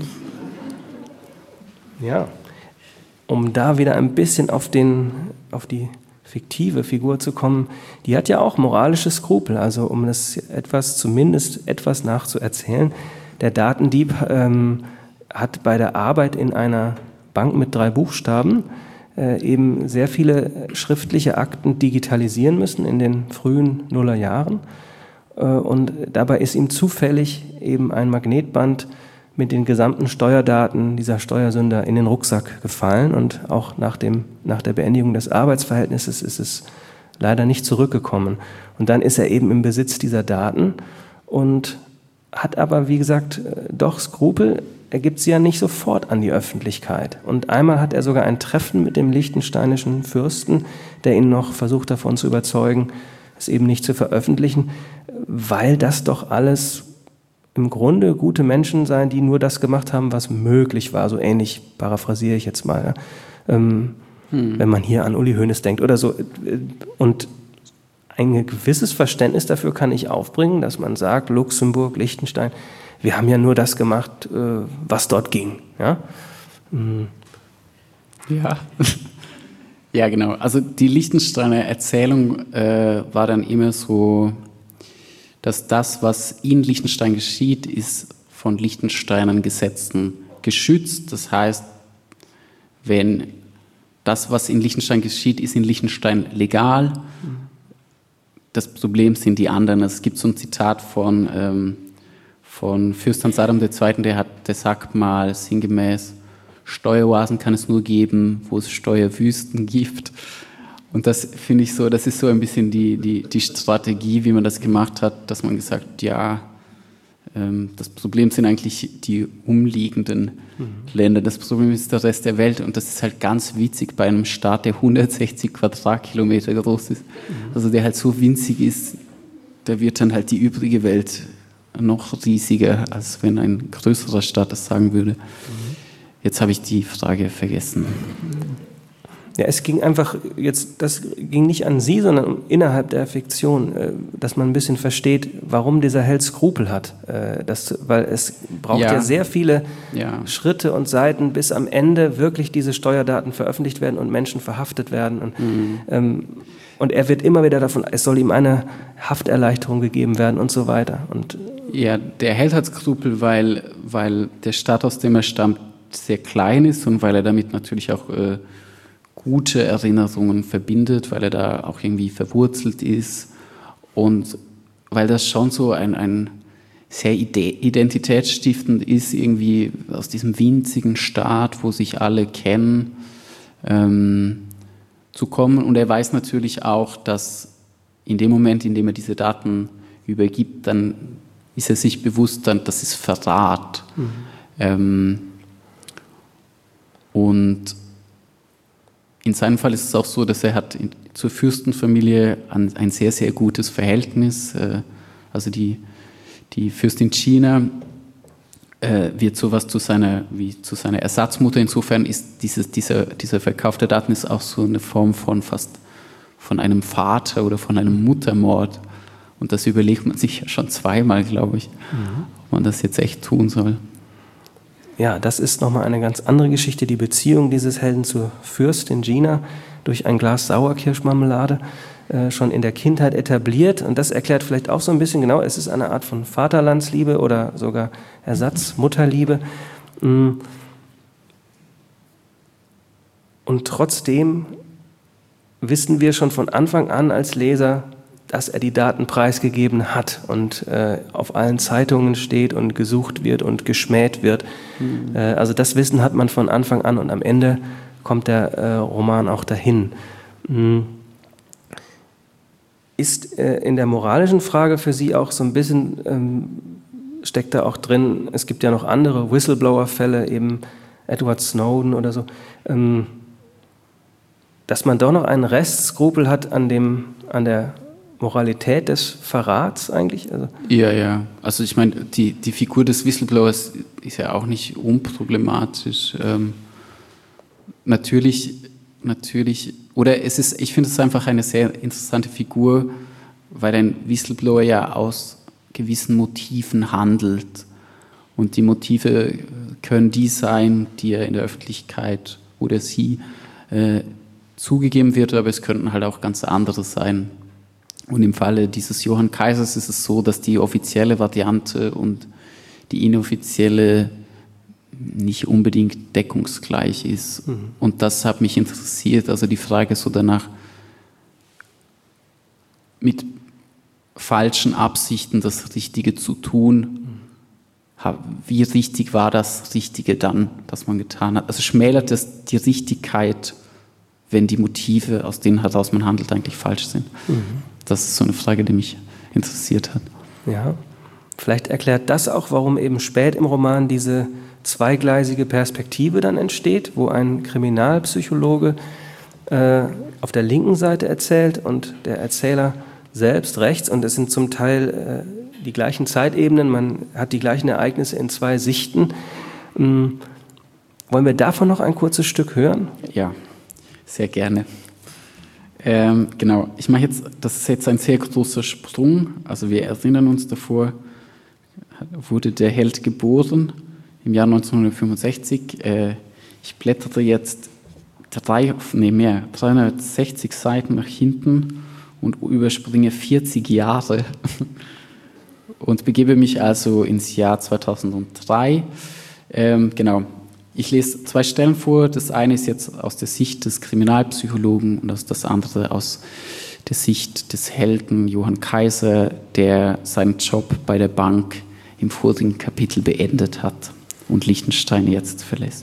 B: Ja, um da wieder ein bisschen auf die fiktive Figur zu kommen, die hat ja auch moralische Skrupel, also um das zumindest etwas nachzuerzählen. Der Datendieb hat bei der Arbeit in einer Bank mit 3 Buchstaben eben sehr viele schriftliche Akten digitalisieren müssen in den frühen Nullerjahren. Und dabei ist ihm zufällig eben ein Magnetband mit den gesamten Steuerdaten dieser Steuersünder in den Rucksack gefallen. Und auch nach der Beendigung des Arbeitsverhältnisses ist es leider nicht zurückgekommen. Und dann ist er eben im Besitz dieser Daten und hat aber, wie gesagt, doch Skrupel. Er gibt sie ja nicht sofort an die Öffentlichkeit. Und einmal hat er sogar ein Treffen mit dem liechtensteinischen Fürsten, der ihn noch versucht davon zu überzeugen, es eben nicht zu veröffentlichen, weil das doch alles im Grunde gute Menschen seien, die nur das gemacht haben, was möglich war. So ähnlich paraphrasiere ich jetzt mal. Wenn man hier an Uli Hoeneß denkt oder so. Und ein gewisses Verständnis dafür kann ich aufbringen, dass man sagt, Luxemburg, Liechtenstein, wir haben ja nur das gemacht, was dort ging. Ja,
C: ja, genau. Also die Liechtensteiner Erzählung war dann immer so, dass das, was in Liechtenstein geschieht, ist von Liechtensteinern Gesetzen geschützt. Das heißt, wenn das, was in Liechtenstein geschieht, ist in Liechtenstein legal. Das Problem sind die anderen. Es gibt so ein Zitat von Fürst Hans Adam II., der sagt mal sinngemäß, Steueroasen kann es nur geben, wo es Steuerwüsten gibt. Und das finde ich so, das ist so ein bisschen die Strategie, wie man das gemacht hat, dass man gesagt, ja, das Problem sind eigentlich die umliegenden Länder. Das Problem ist der Rest der Welt und das ist halt ganz witzig bei einem Staat, der 160 Quadratkilometer groß ist. Also der halt so winzig ist, da wird dann halt die übrige Welt noch riesiger, als wenn ein größerer Staat das sagen würde. Jetzt habe ich die Frage vergessen.
B: Ja, es ging einfach das ging nicht an Sie, sondern innerhalb der Fiktion, dass man ein bisschen versteht, warum dieser Held Skrupel hat. Weil es braucht ja sehr viele Schritte und Seiten, bis am Ende wirklich diese Steuerdaten veröffentlicht werden und Menschen verhaftet werden. Und er wird immer wieder davon, es soll ihm eine Hafterleichterung gegeben werden und so weiter. Und
C: ja, der Held hat Skrupel, weil der Staat, aus dem er stammt, sehr klein ist und weil er damit natürlich auch gute Erinnerungen verbindet, weil er da auch irgendwie verwurzelt ist und weil das schon so ein sehr identitätsstiftend ist, irgendwie aus diesem winzigen Staat, wo sich alle kennen, zu kommen. Und er weiß natürlich auch, dass in dem Moment, in dem er diese Daten übergibt, dann ist er sich bewusst, das ist Verrat. Und in seinem Fall ist es auch so, dass er hat zur Fürstenfamilie ein sehr, sehr gutes Verhältnis. Also die Fürstin Gina wird sowas zu seiner Ersatzmutter. Insofern ist dieser Verkauf der Daten ist auch so eine Form von einem Vater oder von einem Muttermord. Und das überlegt man sich ja schon zweimal, glaube ich, ob man das jetzt echt tun soll.
B: Ja, das ist nochmal eine ganz andere Geschichte, die Beziehung dieses Helden zur Fürstin Gina durch ein Glas Sauerkirschmarmelade schon in der Kindheit etabliert. Und das erklärt vielleicht auch so ein bisschen, genau, es ist eine Art von Vaterlandsliebe oder sogar Ersatzmutterliebe. Und trotzdem wissen wir schon von Anfang an als Leser, dass er die Daten preisgegeben hat und auf allen Zeitungen steht und gesucht wird und geschmäht wird. Also das Wissen hat man von Anfang an und am Ende kommt der Roman auch dahin. Ist in der moralischen Frage für Sie auch so ein bisschen, steckt da auch drin, es gibt ja noch andere Whistleblower-Fälle, eben Edward Snowden oder so, dass man doch noch einen Restskrupel hat an der Moralität des Verrats eigentlich? Also
C: ja. Also ich meine, die Figur des Whistleblowers ist ja auch nicht unproblematisch. Natürlich, oder ich finde es einfach eine sehr interessante Figur, weil ein Whistleblower ja aus gewissen Motiven handelt. Und die Motive können die sein, die er in der Öffentlichkeit oder sie zugegeben wird, aber es könnten halt auch ganz andere sein. Und im Falle dieses Johann Kaisers ist es so, dass die offizielle Variante und die inoffizielle nicht unbedingt deckungsgleich ist. Und das hat mich interessiert, also die Frage so danach, mit falschen Absichten das Richtige zu tun, wie richtig war das Richtige dann, das man getan hat? Also schmälert das die Richtigkeit, wenn die Motive, aus denen heraus man handelt, eigentlich falsch sind? Das ist so eine Frage, die mich interessiert hat.
B: Ja, Vielleicht erklärt das auch, warum eben spät im Roman diese zweigleisige Perspektive dann entsteht, wo ein Kriminalpsychologe auf der linken Seite erzählt und der Erzähler selbst rechts. Und es sind zum Teil die gleichen Zeitebenen, man hat die gleichen Ereignisse in zwei Sichten. Wollen wir davon noch ein kurzes Stück hören?
C: Ja, sehr gerne. Genau, das ist jetzt ein sehr großer Sprung. Also wir erinnern uns, davor wurde der Held geboren im Jahr 1965. Ich blättere jetzt 360 Seiten nach hinten und überspringe 40 Jahre und begebe mich also ins Jahr 2003. Genau. Ich lese zwei Stellen vor. Das eine ist jetzt aus der Sicht des Kriminalpsychologen und das andere aus der Sicht des Helden Johann Kaiser, der seinen Job bei der Bank im vorigen Kapitel beendet hat und Liechtenstein jetzt verlässt.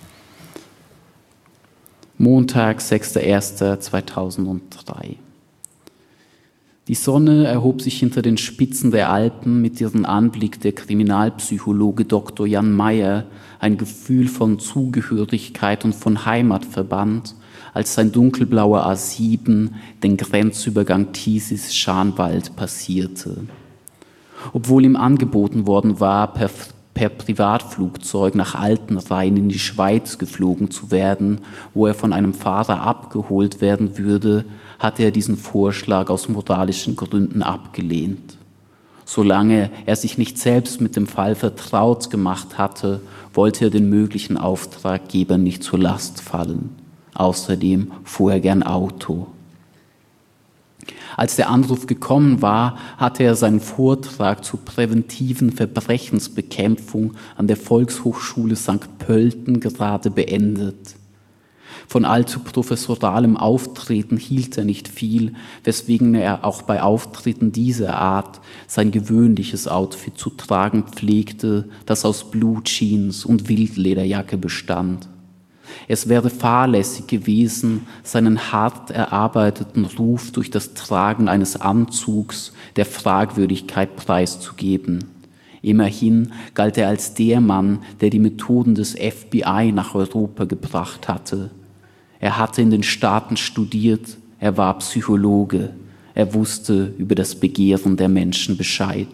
C: Montag, 6.1.2003. Die Sonne erhob sich hinter den Spitzen der Alpen, mit deren Anblick der Kriminalpsychologe Dr. Jan Mayer ein Gefühl von Zugehörigkeit und von Heimat verband, als sein dunkelblauer A7 den Grenzübergang Tiesis-Scharnwald passierte. Obwohl ihm angeboten worden war, per Privatflugzeug nach Altenrhein in die Schweiz geflogen zu werden, wo er von einem Fahrer abgeholt werden würde, hatte er diesen Vorschlag aus moralischen Gründen abgelehnt. Solange er sich nicht selbst mit dem Fall vertraut gemacht hatte, wollte er den möglichen Auftraggebern nicht zur Last fallen. Außerdem fuhr er gern Auto. Als der Anruf gekommen war, hatte er seinen Vortrag zur präventiven Verbrechensbekämpfung an der Volkshochschule St. Pölten gerade beendet. Von allzu professoralem Auftreten hielt er nicht viel, weswegen er auch bei Auftritten dieser Art sein gewöhnliches Outfit zu tragen pflegte, das aus Blue Jeans und Wildlederjacke bestand. Es wäre fahrlässig gewesen, seinen hart erarbeiteten Ruf durch das Tragen eines Anzugs der Fragwürdigkeit preiszugeben. Immerhin galt er als der Mann, der die Methoden des FBI nach Europa gebracht hatte. Er hatte in den Staaten studiert, er war Psychologe, er wusste über das Begehren der Menschen Bescheid.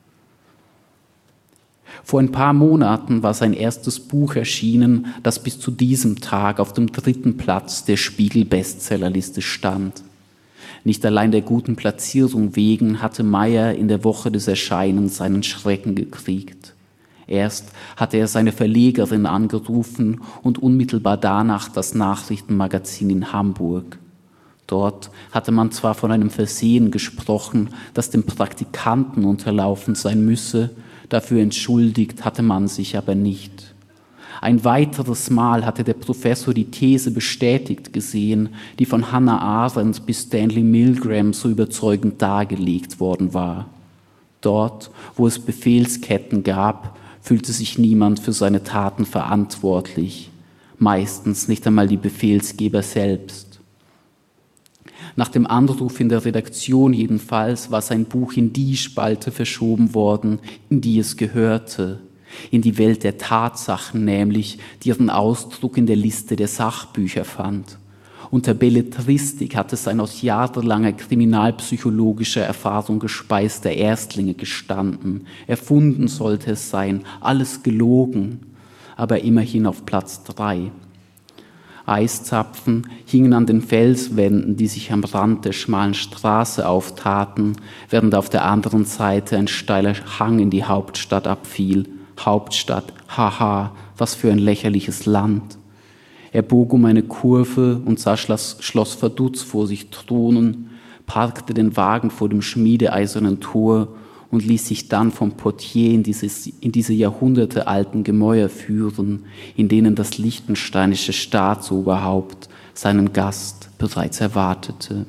C: Vor ein paar Monaten war sein erstes Buch erschienen, das bis zu diesem Tag auf dem 3. Platz der Spiegel-Bestsellerliste stand. Nicht allein der guten Platzierung wegen hatte Mayer in der Woche des Erscheinens seinen Schrecken gekriegt. Erst hatte er seine Verlegerin angerufen und unmittelbar danach das Nachrichtenmagazin in Hamburg. Dort hatte man zwar von einem Versehen gesprochen, das dem Praktikanten unterlaufen sein müsse, dafür entschuldigt hatte man sich aber nicht. Ein weiteres Mal hatte der Professor die These bestätigt gesehen, die von Hannah Arendt bis Stanley Milgram so überzeugend dargelegt worden war. Dort, wo es Befehlsketten gab, fühlte sich niemand für seine Taten verantwortlich, meistens nicht einmal die Befehlsgeber selbst. Nach dem Anruf in der Redaktion jedenfalls war sein Buch in die Spalte verschoben worden, in die es gehörte, in die Welt der Tatsachen nämlich, die ihren Ausdruck in der Liste der Sachbücher fand. Unter Belletristik hatte sein aus jahrelanger kriminalpsychologischer Erfahrung gespeister Erstlinge gestanden. Erfunden sollte es sein, alles gelogen, aber immerhin auf Platz 3. Eiszapfen hingen an den Felswänden, die sich am Rand der schmalen Straße auftaten, während auf der anderen Seite ein steiler Hang in die Hauptstadt abfiel. Hauptstadt, haha, was für ein lächerliches Land. Er bog um eine Kurve und sah Schloss Vaduz vor sich thronen, parkte den Wagen vor dem schmiedeeisernen Tor und ließ sich dann vom Portier in diese jahrhundertealten Gemäuer führen, in denen das liechtensteinische Staatsoberhaupt seinen Gast bereits erwartete.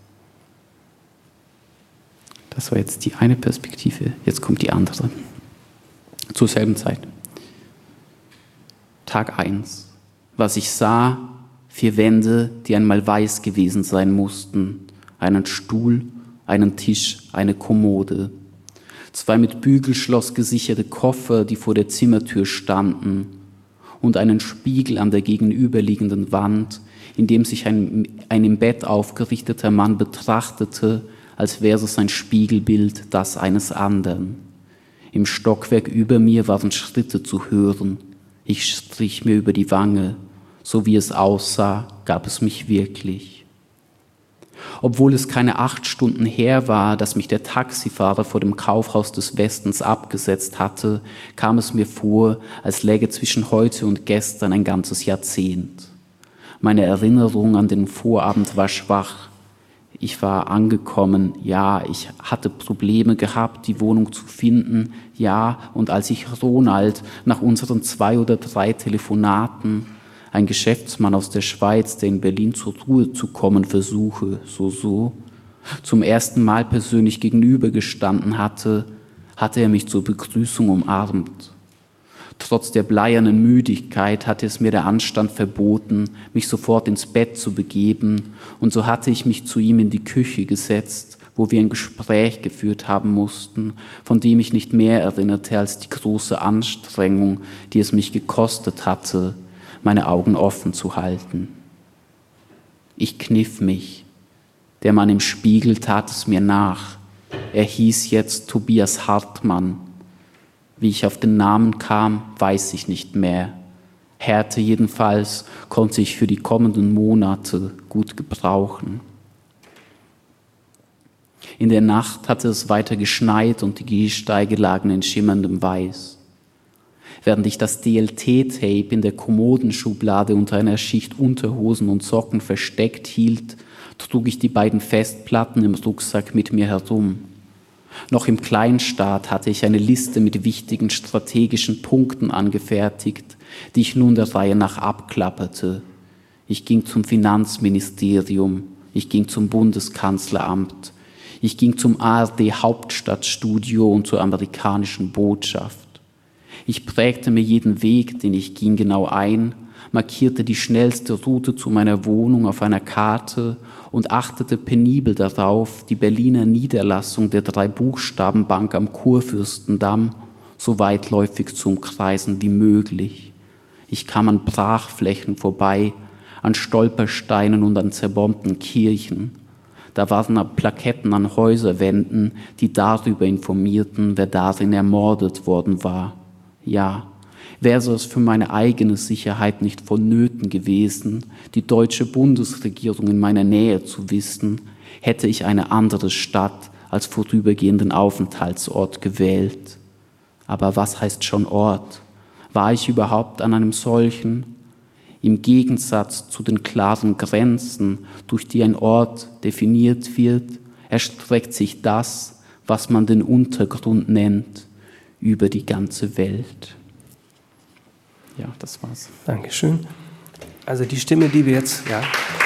C: Das war jetzt die eine Perspektive, jetzt kommt die andere. Zur selben Zeit. Tag 1. Was ich sah, 4 Wände, die einmal weiß gewesen sein mussten, einen Stuhl, einen Tisch, eine Kommode. 2 mit Bügelschloss gesicherte Koffer, die vor der Zimmertür standen, und einen Spiegel an der gegenüberliegenden Wand, in dem sich ein im Bett aufgerichteter Mann betrachtete, als wäre es ein Spiegelbild das eines anderen. Im Stockwerk über mir waren Schritte zu hören. Ich strich mir über die Wange. So wie es aussah, gab es mich wirklich. Obwohl es keine 8 Stunden her war, dass mich der Taxifahrer vor dem Kaufhaus des Westens abgesetzt hatte, kam es mir vor, als läge zwischen heute und gestern ein ganzes Jahrzehnt. Meine Erinnerung an den Vorabend war schwach. Ich war angekommen, ja, ich hatte Probleme gehabt, die Wohnung zu finden, ja, und als ich Ronald nach unseren 2 oder 3 Telefonaten, ein Geschäftsmann aus der Schweiz, der in Berlin zur Ruhe zu kommen versuche, zum ersten Mal persönlich gegenübergestanden hatte, hatte er mich zur Begrüßung umarmt. Trotz der bleiernen Müdigkeit hatte es mir der Anstand verboten, mich sofort ins Bett zu begeben, und so hatte ich mich zu ihm in die Küche gesetzt, wo wir ein Gespräch geführt haben mussten, von dem ich nicht mehr erinnerte als die große Anstrengung, die es mich gekostet hatte, meine Augen offen zu halten. Ich kniff mich. Der Mann im Spiegel tat es mir nach. Er hieß jetzt Tobias Hartmann. Wie ich auf den Namen kam, weiß ich nicht mehr. Härte jedenfalls konnte ich für die kommenden Monate gut gebrauchen. In der Nacht hatte es weiter geschneit und die Gehsteige lagen in schimmerndem Weiß. Während ich das DLT-Tape in der Kommodenschublade unter einer Schicht Unterhosen und Socken versteckt hielt, trug ich die beiden Festplatten im Rucksack mit mir herum. Noch im Kleinstaat hatte ich eine Liste mit wichtigen strategischen Punkten angefertigt, die ich nun der Reihe nach abklapperte. Ich ging zum Finanzministerium, ich ging zum Bundeskanzleramt, ich ging zum ARD-Hauptstadtstudio und zur amerikanischen Botschaft. Ich prägte mir jeden Weg, den ich ging, genau ein, markierte die schnellste Route zu meiner Wohnung auf einer Karte und achtete penibel darauf, die Berliner Niederlassung der 3-Buchstaben-Bank am Kurfürstendamm so weitläufig zu umkreisen wie möglich. Ich kam an Brachflächen vorbei, an Stolpersteinen und an zerbombten Kirchen. Da waren Plaketten an Häuserwänden, die darüber informierten, wer darin ermordet worden war. Ja, wäre es für meine eigene Sicherheit nicht vonnöten gewesen, die deutsche Bundesregierung in meiner Nähe zu wissen, hätte ich eine andere Stadt als vorübergehenden Aufenthaltsort gewählt. Aber was heißt schon Ort? War ich überhaupt an einem solchen? Im Gegensatz zu den klaren Grenzen, durch die ein Ort definiert wird, erstreckt sich das, was man den Untergrund nennt, über die ganze Welt. Ja, das war's.
B: Dankeschön. Also die Stimme, die wir jetzt, ja.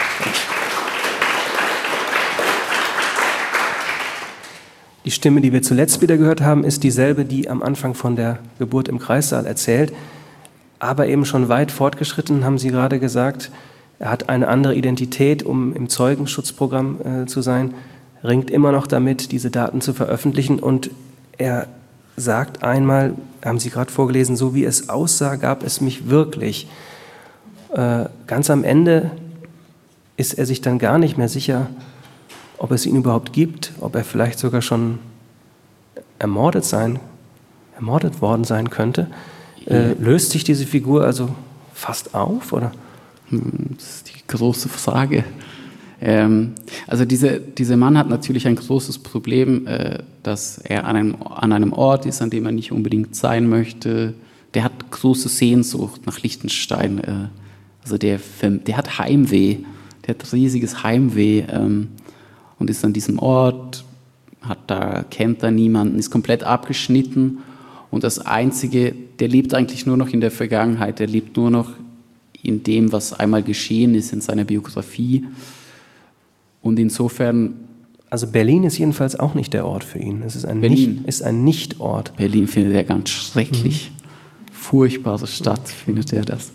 B: Die Stimme, die wir zuletzt wieder gehört haben, ist dieselbe, die am Anfang von der Geburt im Kreissaal erzählt, aber eben schon weit fortgeschritten, haben Sie gerade gesagt. Er hat eine andere Identität, um im Zeugenschutzprogramm zu sein, ringt immer noch damit, diese Daten zu veröffentlichen, und er sagt einmal, haben Sie gerade vorgelesen, so wie es aussah, gab es mich wirklich. Ganz am Ende ist er sich dann gar nicht mehr sicher, ob es ihn überhaupt gibt, ob er vielleicht sogar schon ermordet worden sein könnte. Löst sich diese Figur also fast auf, oder?
C: Das ist die große Frage. Also dieser Mann hat natürlich ein großes Problem, dass er an einem Ort ist, an dem er nicht unbedingt sein möchte. Der hat große Sehnsucht nach Liechtenstein. Also der hat Heimweh, der hat riesiges Heimweh und ist an diesem Ort, kennt da niemanden, ist komplett abgeschnitten. Und das Einzige, der lebt eigentlich nur noch in der Vergangenheit, der lebt nur noch in dem, was einmal geschehen ist in seiner Biografie. Und insofern...
B: Also Berlin ist jedenfalls auch nicht der Ort für ihn. Es ist ein Nicht-Ort.
C: Berlin findet er ganz schrecklich. Furchtbare Stadt findet er das.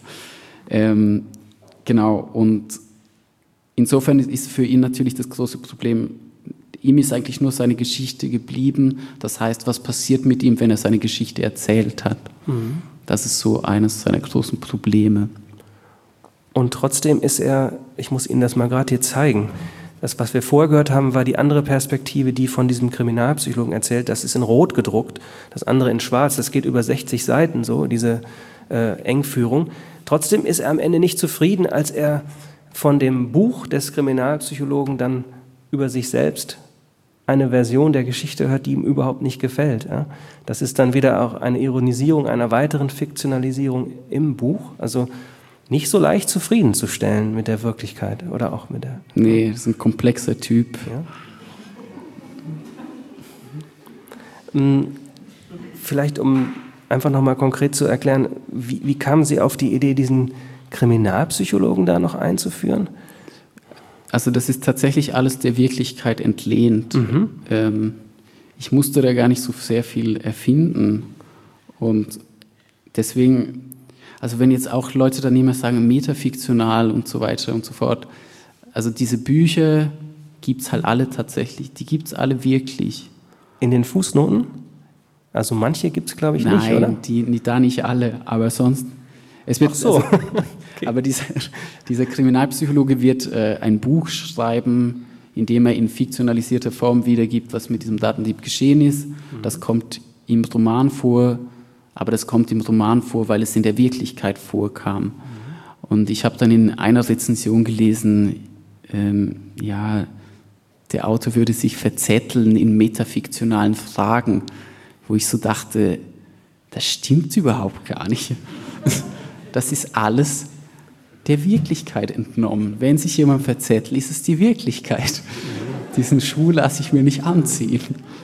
C: Genau, und insofern ist für ihn natürlich das große Problem, ihm ist eigentlich nur seine Geschichte geblieben. Das heißt, was passiert mit ihm, wenn er seine Geschichte erzählt hat? Das ist so eines seiner großen Probleme.
B: Und trotzdem ist er, ich muss Ihnen das mal gerade hier zeigen, das, was wir vorher gehört haben, war die andere Perspektive, die von diesem Kriminalpsychologen erzählt. Das ist in Rot gedruckt, das andere in Schwarz. Das geht über 60 Seiten so, diese Engführung. Trotzdem ist er am Ende nicht zufrieden, als er von dem Buch des Kriminalpsychologen dann über sich selbst eine Version der Geschichte hört, die ihm überhaupt nicht gefällt. Ja? Das ist dann wieder auch eine Ironisierung einer weiteren Fiktionalisierung im Buch. Also nicht so leicht zufriedenzustellen mit der Wirklichkeit oder auch mit der...
C: Nee, das ist ein komplexer Typ.
B: Ja. Vielleicht, um einfach nochmal konkret zu erklären, wie kamen Sie auf die Idee, diesen Kriminalpsychologen da noch einzuführen?
C: Also das ist tatsächlich alles der Wirklichkeit entlehnt. Ich musste da gar nicht so sehr viel erfinden. Und deswegen... Also wenn jetzt auch Leute dann immer sagen, metafiktional und so weiter und so fort, also diese Bücher gibt es halt alle tatsächlich, die gibt es alle wirklich.
B: In den Fußnoten? Also manche gibt es, glaube ich, nicht, oder?
C: Nein, da nicht alle, aber sonst... Es wird,
B: ach so.
C: Also, okay. Aber dieser Kriminalpsychologe wird ein Buch schreiben, in dem er in fiktionalisierter Form wiedergibt, was mit diesem Datendieb geschehen ist. Das kommt im Roman vor. Aber das kommt im Roman vor, weil es in der Wirklichkeit vorkam. Und ich habe dann in einer Rezension gelesen, der Autor würde sich verzetteln in metafiktionalen Fragen, wo ich so dachte, das stimmt überhaupt gar nicht. Das ist alles der Wirklichkeit entnommen. Wenn sich jemand verzettelt, ist es die Wirklichkeit. Diesen Schuh lasse ich mir nicht anziehen.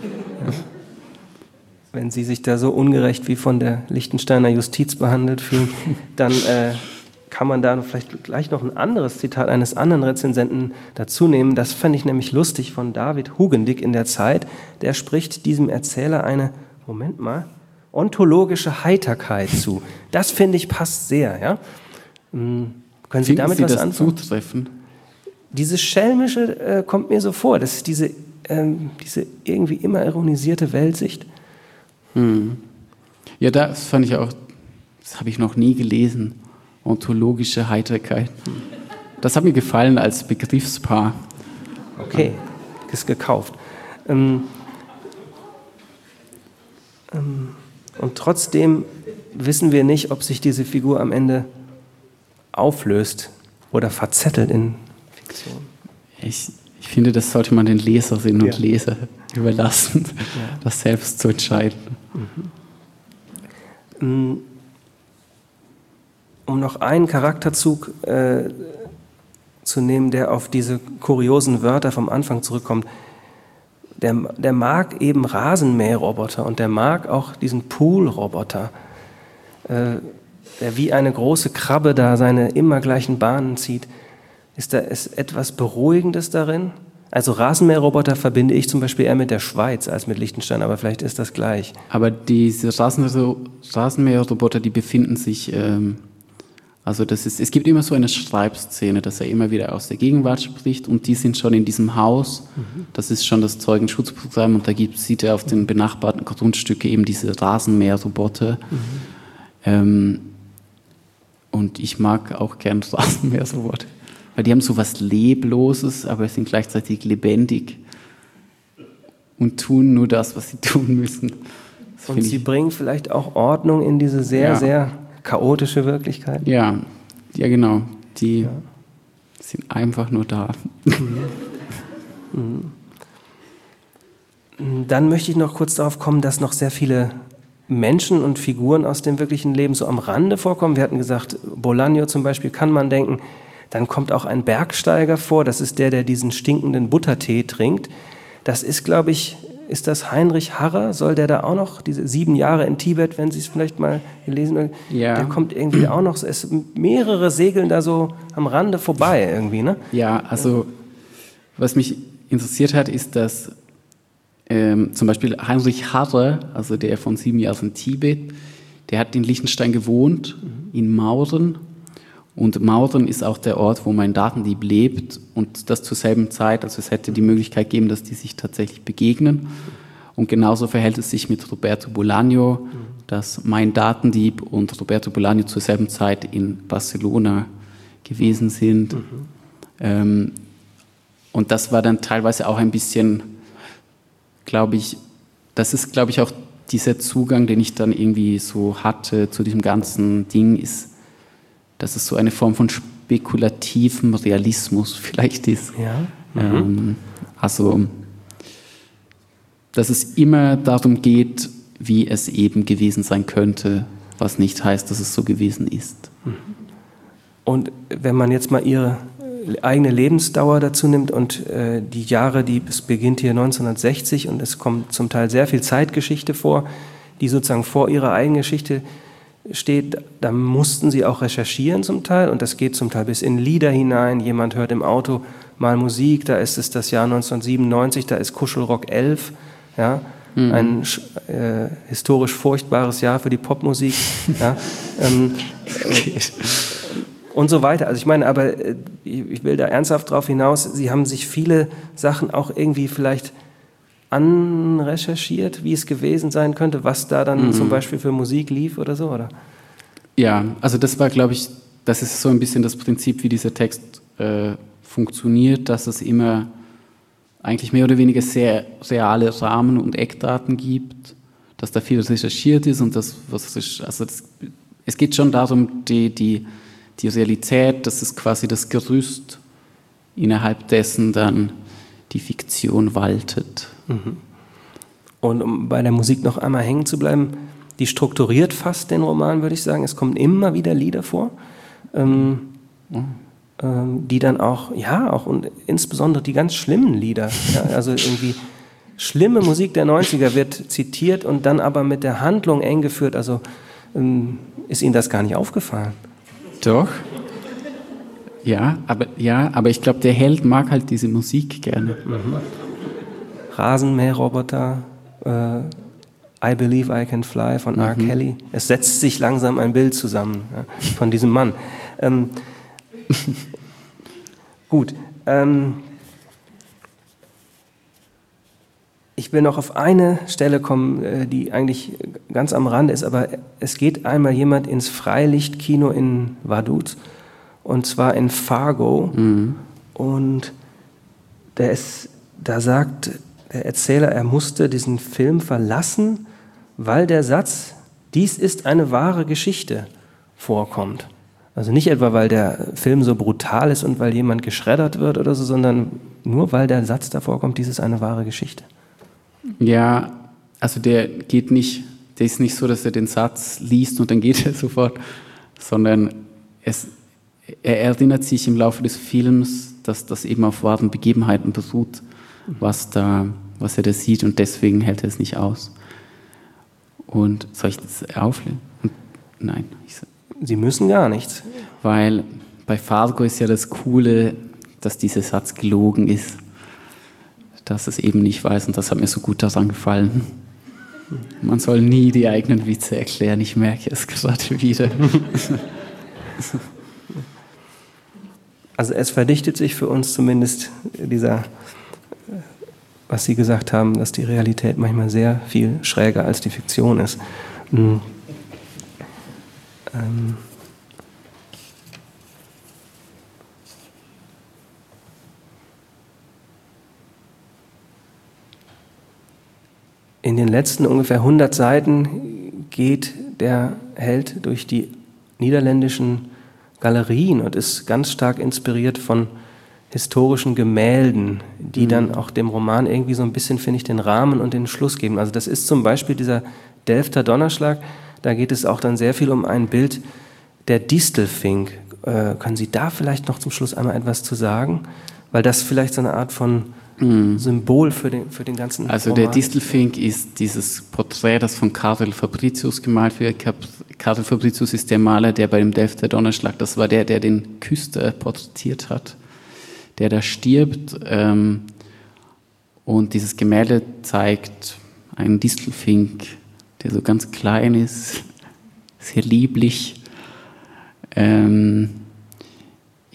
B: Wenn Sie sich da so ungerecht wie von der Liechtensteiner Justiz behandelt fühlen, dann kann man da vielleicht gleich noch ein anderes Zitat eines anderen Rezensenten dazu nehmen. Das fand ich nämlich lustig von David Hugendick in der Zeit. Der spricht diesem Erzähler eine, ontologische Heiterkeit zu. Das, finde ich, passt sehr. Ja? Können Sie damit was anfangen?
C: Zutreffen?
B: Dieses Schelmische kommt mir so vor. Das ist diese irgendwie immer ironisierte Weltsicht.
C: Ja, das fand ich auch, das habe ich noch nie gelesen, ontologische Heiterkeit. Das hat mir gefallen als Begriffspaar.
B: Okay, ist gekauft. Und trotzdem wissen wir nicht, ob sich diese Figur am Ende auflöst oder verzettelt in Fiktion.
C: Ich finde, das sollte man den Leserinnen und Leser überlassen, das selbst zu entscheiden.
B: Um noch einen Charakterzug zu nehmen, der auf diese kuriosen Wörter vom Anfang zurückkommt. Der mag eben Rasenmäherroboter und der mag auch diesen Poolroboter, der wie eine große Krabbe da seine immer gleichen Bahnen zieht. Ist etwas Beruhigendes darin? Also Rasenmäherroboter verbinde ich zum Beispiel eher mit der Schweiz als mit Liechtenstein, aber vielleicht ist das gleich.
C: Aber diese Rasenmäherroboter, die befinden sich, es gibt immer so eine Schreibszene, dass er immer wieder aus der Gegenwart spricht und die sind schon in diesem Haus. Das ist schon das Zeugenschutzprogramm und da sieht er auf den benachbarten Grundstücke eben diese Rasenmäherroboter. Und ich mag auch gern Rasenmäherroboter. Weil die haben so was Lebloses, aber sind gleichzeitig lebendig und tun nur das, was sie tun müssen.
B: Und sie bringen vielleicht auch Ordnung in diese sehr, sehr chaotische Wirklichkeit.
C: Ja, genau. Die sind einfach nur da.
B: Dann möchte ich noch kurz darauf kommen, dass noch sehr viele Menschen und Figuren aus dem wirklichen Leben so am Rande vorkommen. Wir hatten gesagt, Bolaño zum Beispiel kann man denken. Dann kommt auch ein Bergsteiger vor, das ist der diesen stinkenden Buttertee trinkt. Das ist, glaube ich, ist das Heinrich Harrer? Soll der da auch noch, diese 7 Jahre in Tibet, wenn Sie es vielleicht mal gelesen haben, der kommt irgendwie auch noch, es mehrere segeln da so am Rande vorbei irgendwie, ne?
C: Ja, also was mich interessiert hat, ist, dass zum Beispiel Heinrich Harrer, also der von 7 Jahren in Tibet, der hat in Liechtenstein gewohnt, in Mauren. Und Maudern ist auch der Ort, wo mein Datendieb lebt und das zur selben Zeit, also es hätte die Möglichkeit gegeben, dass die sich tatsächlich begegnen. Und genauso verhält es sich mit Roberto Bolaño, dass mein Datendieb und Roberto Bolaño zur selben Zeit in Barcelona gewesen sind. Und das war dann teilweise auch ein bisschen, glaube ich, das ist, glaube ich, auch dieser Zugang, den ich dann irgendwie so hatte zu diesem ganzen Ding, ist, dass es so eine Form von spekulativem Realismus vielleicht ist.
B: Ja.
C: Also, dass es immer darum geht, wie es eben gewesen sein könnte, was nicht heißt, dass es so gewesen ist.
B: Und wenn man jetzt mal Ihre eigene Lebensdauer dazu nimmt und die Jahre, es beginnt hier 1960 und es kommt zum Teil sehr viel Zeitgeschichte vor, die sozusagen vor Ihrer eigenen Geschichte steht, da mussten Sie auch recherchieren zum Teil und das geht zum Teil bis in Lieder hinein. Jemand hört im Auto mal Musik, da ist es das Jahr 1997, da ist Kuschelrock 11, ja, ein historisch furchtbares Jahr für die Popmusik. Ja, und so weiter. Also ich meine, aber ich will da ernsthaft drauf hinaus, Sie haben sich viele Sachen auch irgendwie vielleicht anrecherchiert, wie es gewesen sein könnte, was da dann zum Beispiel für Musik lief oder so, oder?
C: Ja, also das war, glaube ich, das ist so ein bisschen das Prinzip, wie dieser Text funktioniert, dass es immer eigentlich mehr oder weniger sehr reale Rahmen und Eckdaten gibt, dass da viel recherchiert ist und es geht schon darum, die Realität, das ist quasi das Gerüst, innerhalb dessen dann die Fiktion waltet.
B: Und um bei der Musik noch einmal hängen zu bleiben, die strukturiert fast den Roman, würde ich sagen. Es kommen immer wieder Lieder vor, die dann auch und insbesondere die ganz schlimmen Lieder, ja, also irgendwie schlimme Musik der 90er wird zitiert und dann aber mit der Handlung eng geführt. Also ist Ihnen das gar nicht aufgefallen?
C: Doch. Ja, aber ich glaube, der Held mag halt diese Musik gerne.
B: Rasenmäherroboter, I Believe I Can Fly von R. Kelly. Es setzt sich langsam ein Bild zusammen, ja, von diesem Mann. Gut. Ich will noch auf eine Stelle kommen, die eigentlich ganz am Rande ist, aber es geht einmal jemand ins Freilichtkino in Vaduz, und zwar in Fargo. Und da sagt der Erzähler, er musste diesen Film verlassen, weil der Satz, dies ist eine wahre Geschichte, vorkommt. Also nicht etwa, weil der Film so brutal ist und weil jemand geschreddert wird oder so, sondern nur, weil der Satz davor kommt, dies ist eine wahre Geschichte.
C: Ja, also der ist nicht so, dass er den Satz liest und dann geht er sofort, sondern er erinnert sich im Laufe des Films, dass das eben auf wahren Begebenheiten beruht, was er da sieht, und deswegen hält er es nicht aus. Und soll ich das auflösen? Nein.
B: Sie müssen gar nichts.
C: Weil bei Fargo ist ja das Coole, dass dieser Satz gelogen ist, dass es eben nicht weiß, und das hat mir so gut daran gefallen. Man soll nie die eigenen Witze erklären, ich merke es gerade wieder.
B: Also es verdichtet sich für uns zumindest was Sie gesagt haben, dass die Realität manchmal sehr viel schräger als die Fiktion ist. In den letzten ungefähr 100 Seiten geht der Held durch die niederländischen Galerien und ist ganz stark inspiriert von historischen Gemälden, die dann auch dem Roman irgendwie so ein bisschen, finde ich, den Rahmen und den Schluss geben. Also das ist zum Beispiel dieser Delfter Donnerschlag, da geht es auch dann sehr viel um ein Bild der Distelfink. Können Sie da vielleicht noch zum Schluss einmal etwas zu sagen? Weil das vielleicht so eine Art von Symbol für den ganzen
C: Also
B: Roman.
C: Der Distelfink ist dieses Porträt, das von Karel Fabritius gemalt wird. Karel Fabritius ist der Maler, der bei dem Delfter Donnerschlag, das war der den Küster porträtiert hat, der da stirbt. Und dieses Gemälde zeigt einen Distelfink, der so ganz klein ist, sehr lieblich.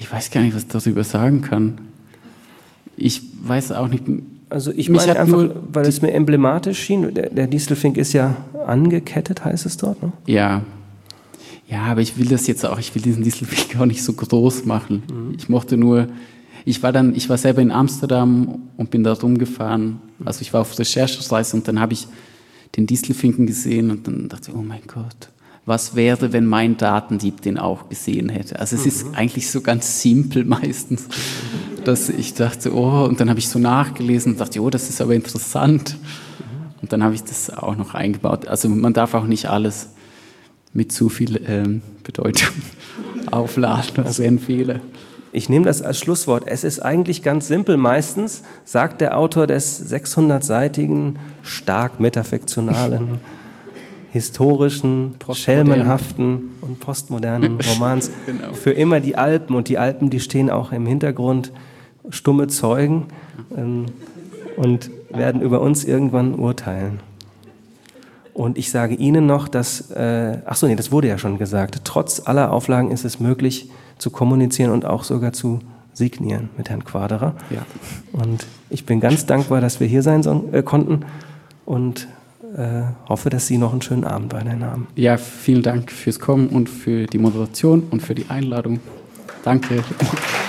C: Ich weiß gar nicht, was ich darüber sagen kann. Ich weiß auch nicht.
B: Also ich meine einfach, weil es mir emblematisch schien, der Distelfink ist ja angekettet, heißt es dort, ne?
C: Ja. Ja, aber ich will diesen Distelfink auch nicht so groß machen. Ich mochte nur, ich war selber in Amsterdam und bin da rumgefahren. Also ich war auf Recherchereise und dann habe ich den Distelfinken gesehen und dann dachte ich, oh mein Gott, was wäre, wenn mein Datendieb den auch gesehen hätte? Also es ist eigentlich so ganz simpel meistens, dass ich dachte, oh, und dann habe ich so nachgelesen und dachte, oh, das ist aber interessant. Und dann habe ich das auch noch eingebaut. Also man darf auch nicht alles mit zu viel Bedeutung aufladen, das wäre ein Fehler.
B: Ich nehme das als Schlusswort. Es ist eigentlich ganz simpel. Meistens sagt der Autor des 600-seitigen, stark metafiktionalen, historischen, schelmenhaften und postmodernen Romans genau. Für immer die Alpen. Und die Alpen, die stehen auch im Hintergrund, stumme Zeugen und werden über uns irgendwann urteilen. Und ich sage Ihnen noch, dass, das wurde ja schon gesagt, trotz aller Auflagen ist es möglich, zu kommunizieren und auch sogar zu signieren mit Herrn Quaderer. Ja. Und ich bin ganz dankbar, dass wir hier sein konnten und hoffe, dass Sie noch einen schönen Abend weiterhin haben.
C: Ja, vielen Dank fürs Kommen und für die Moderation und für die Einladung. Danke.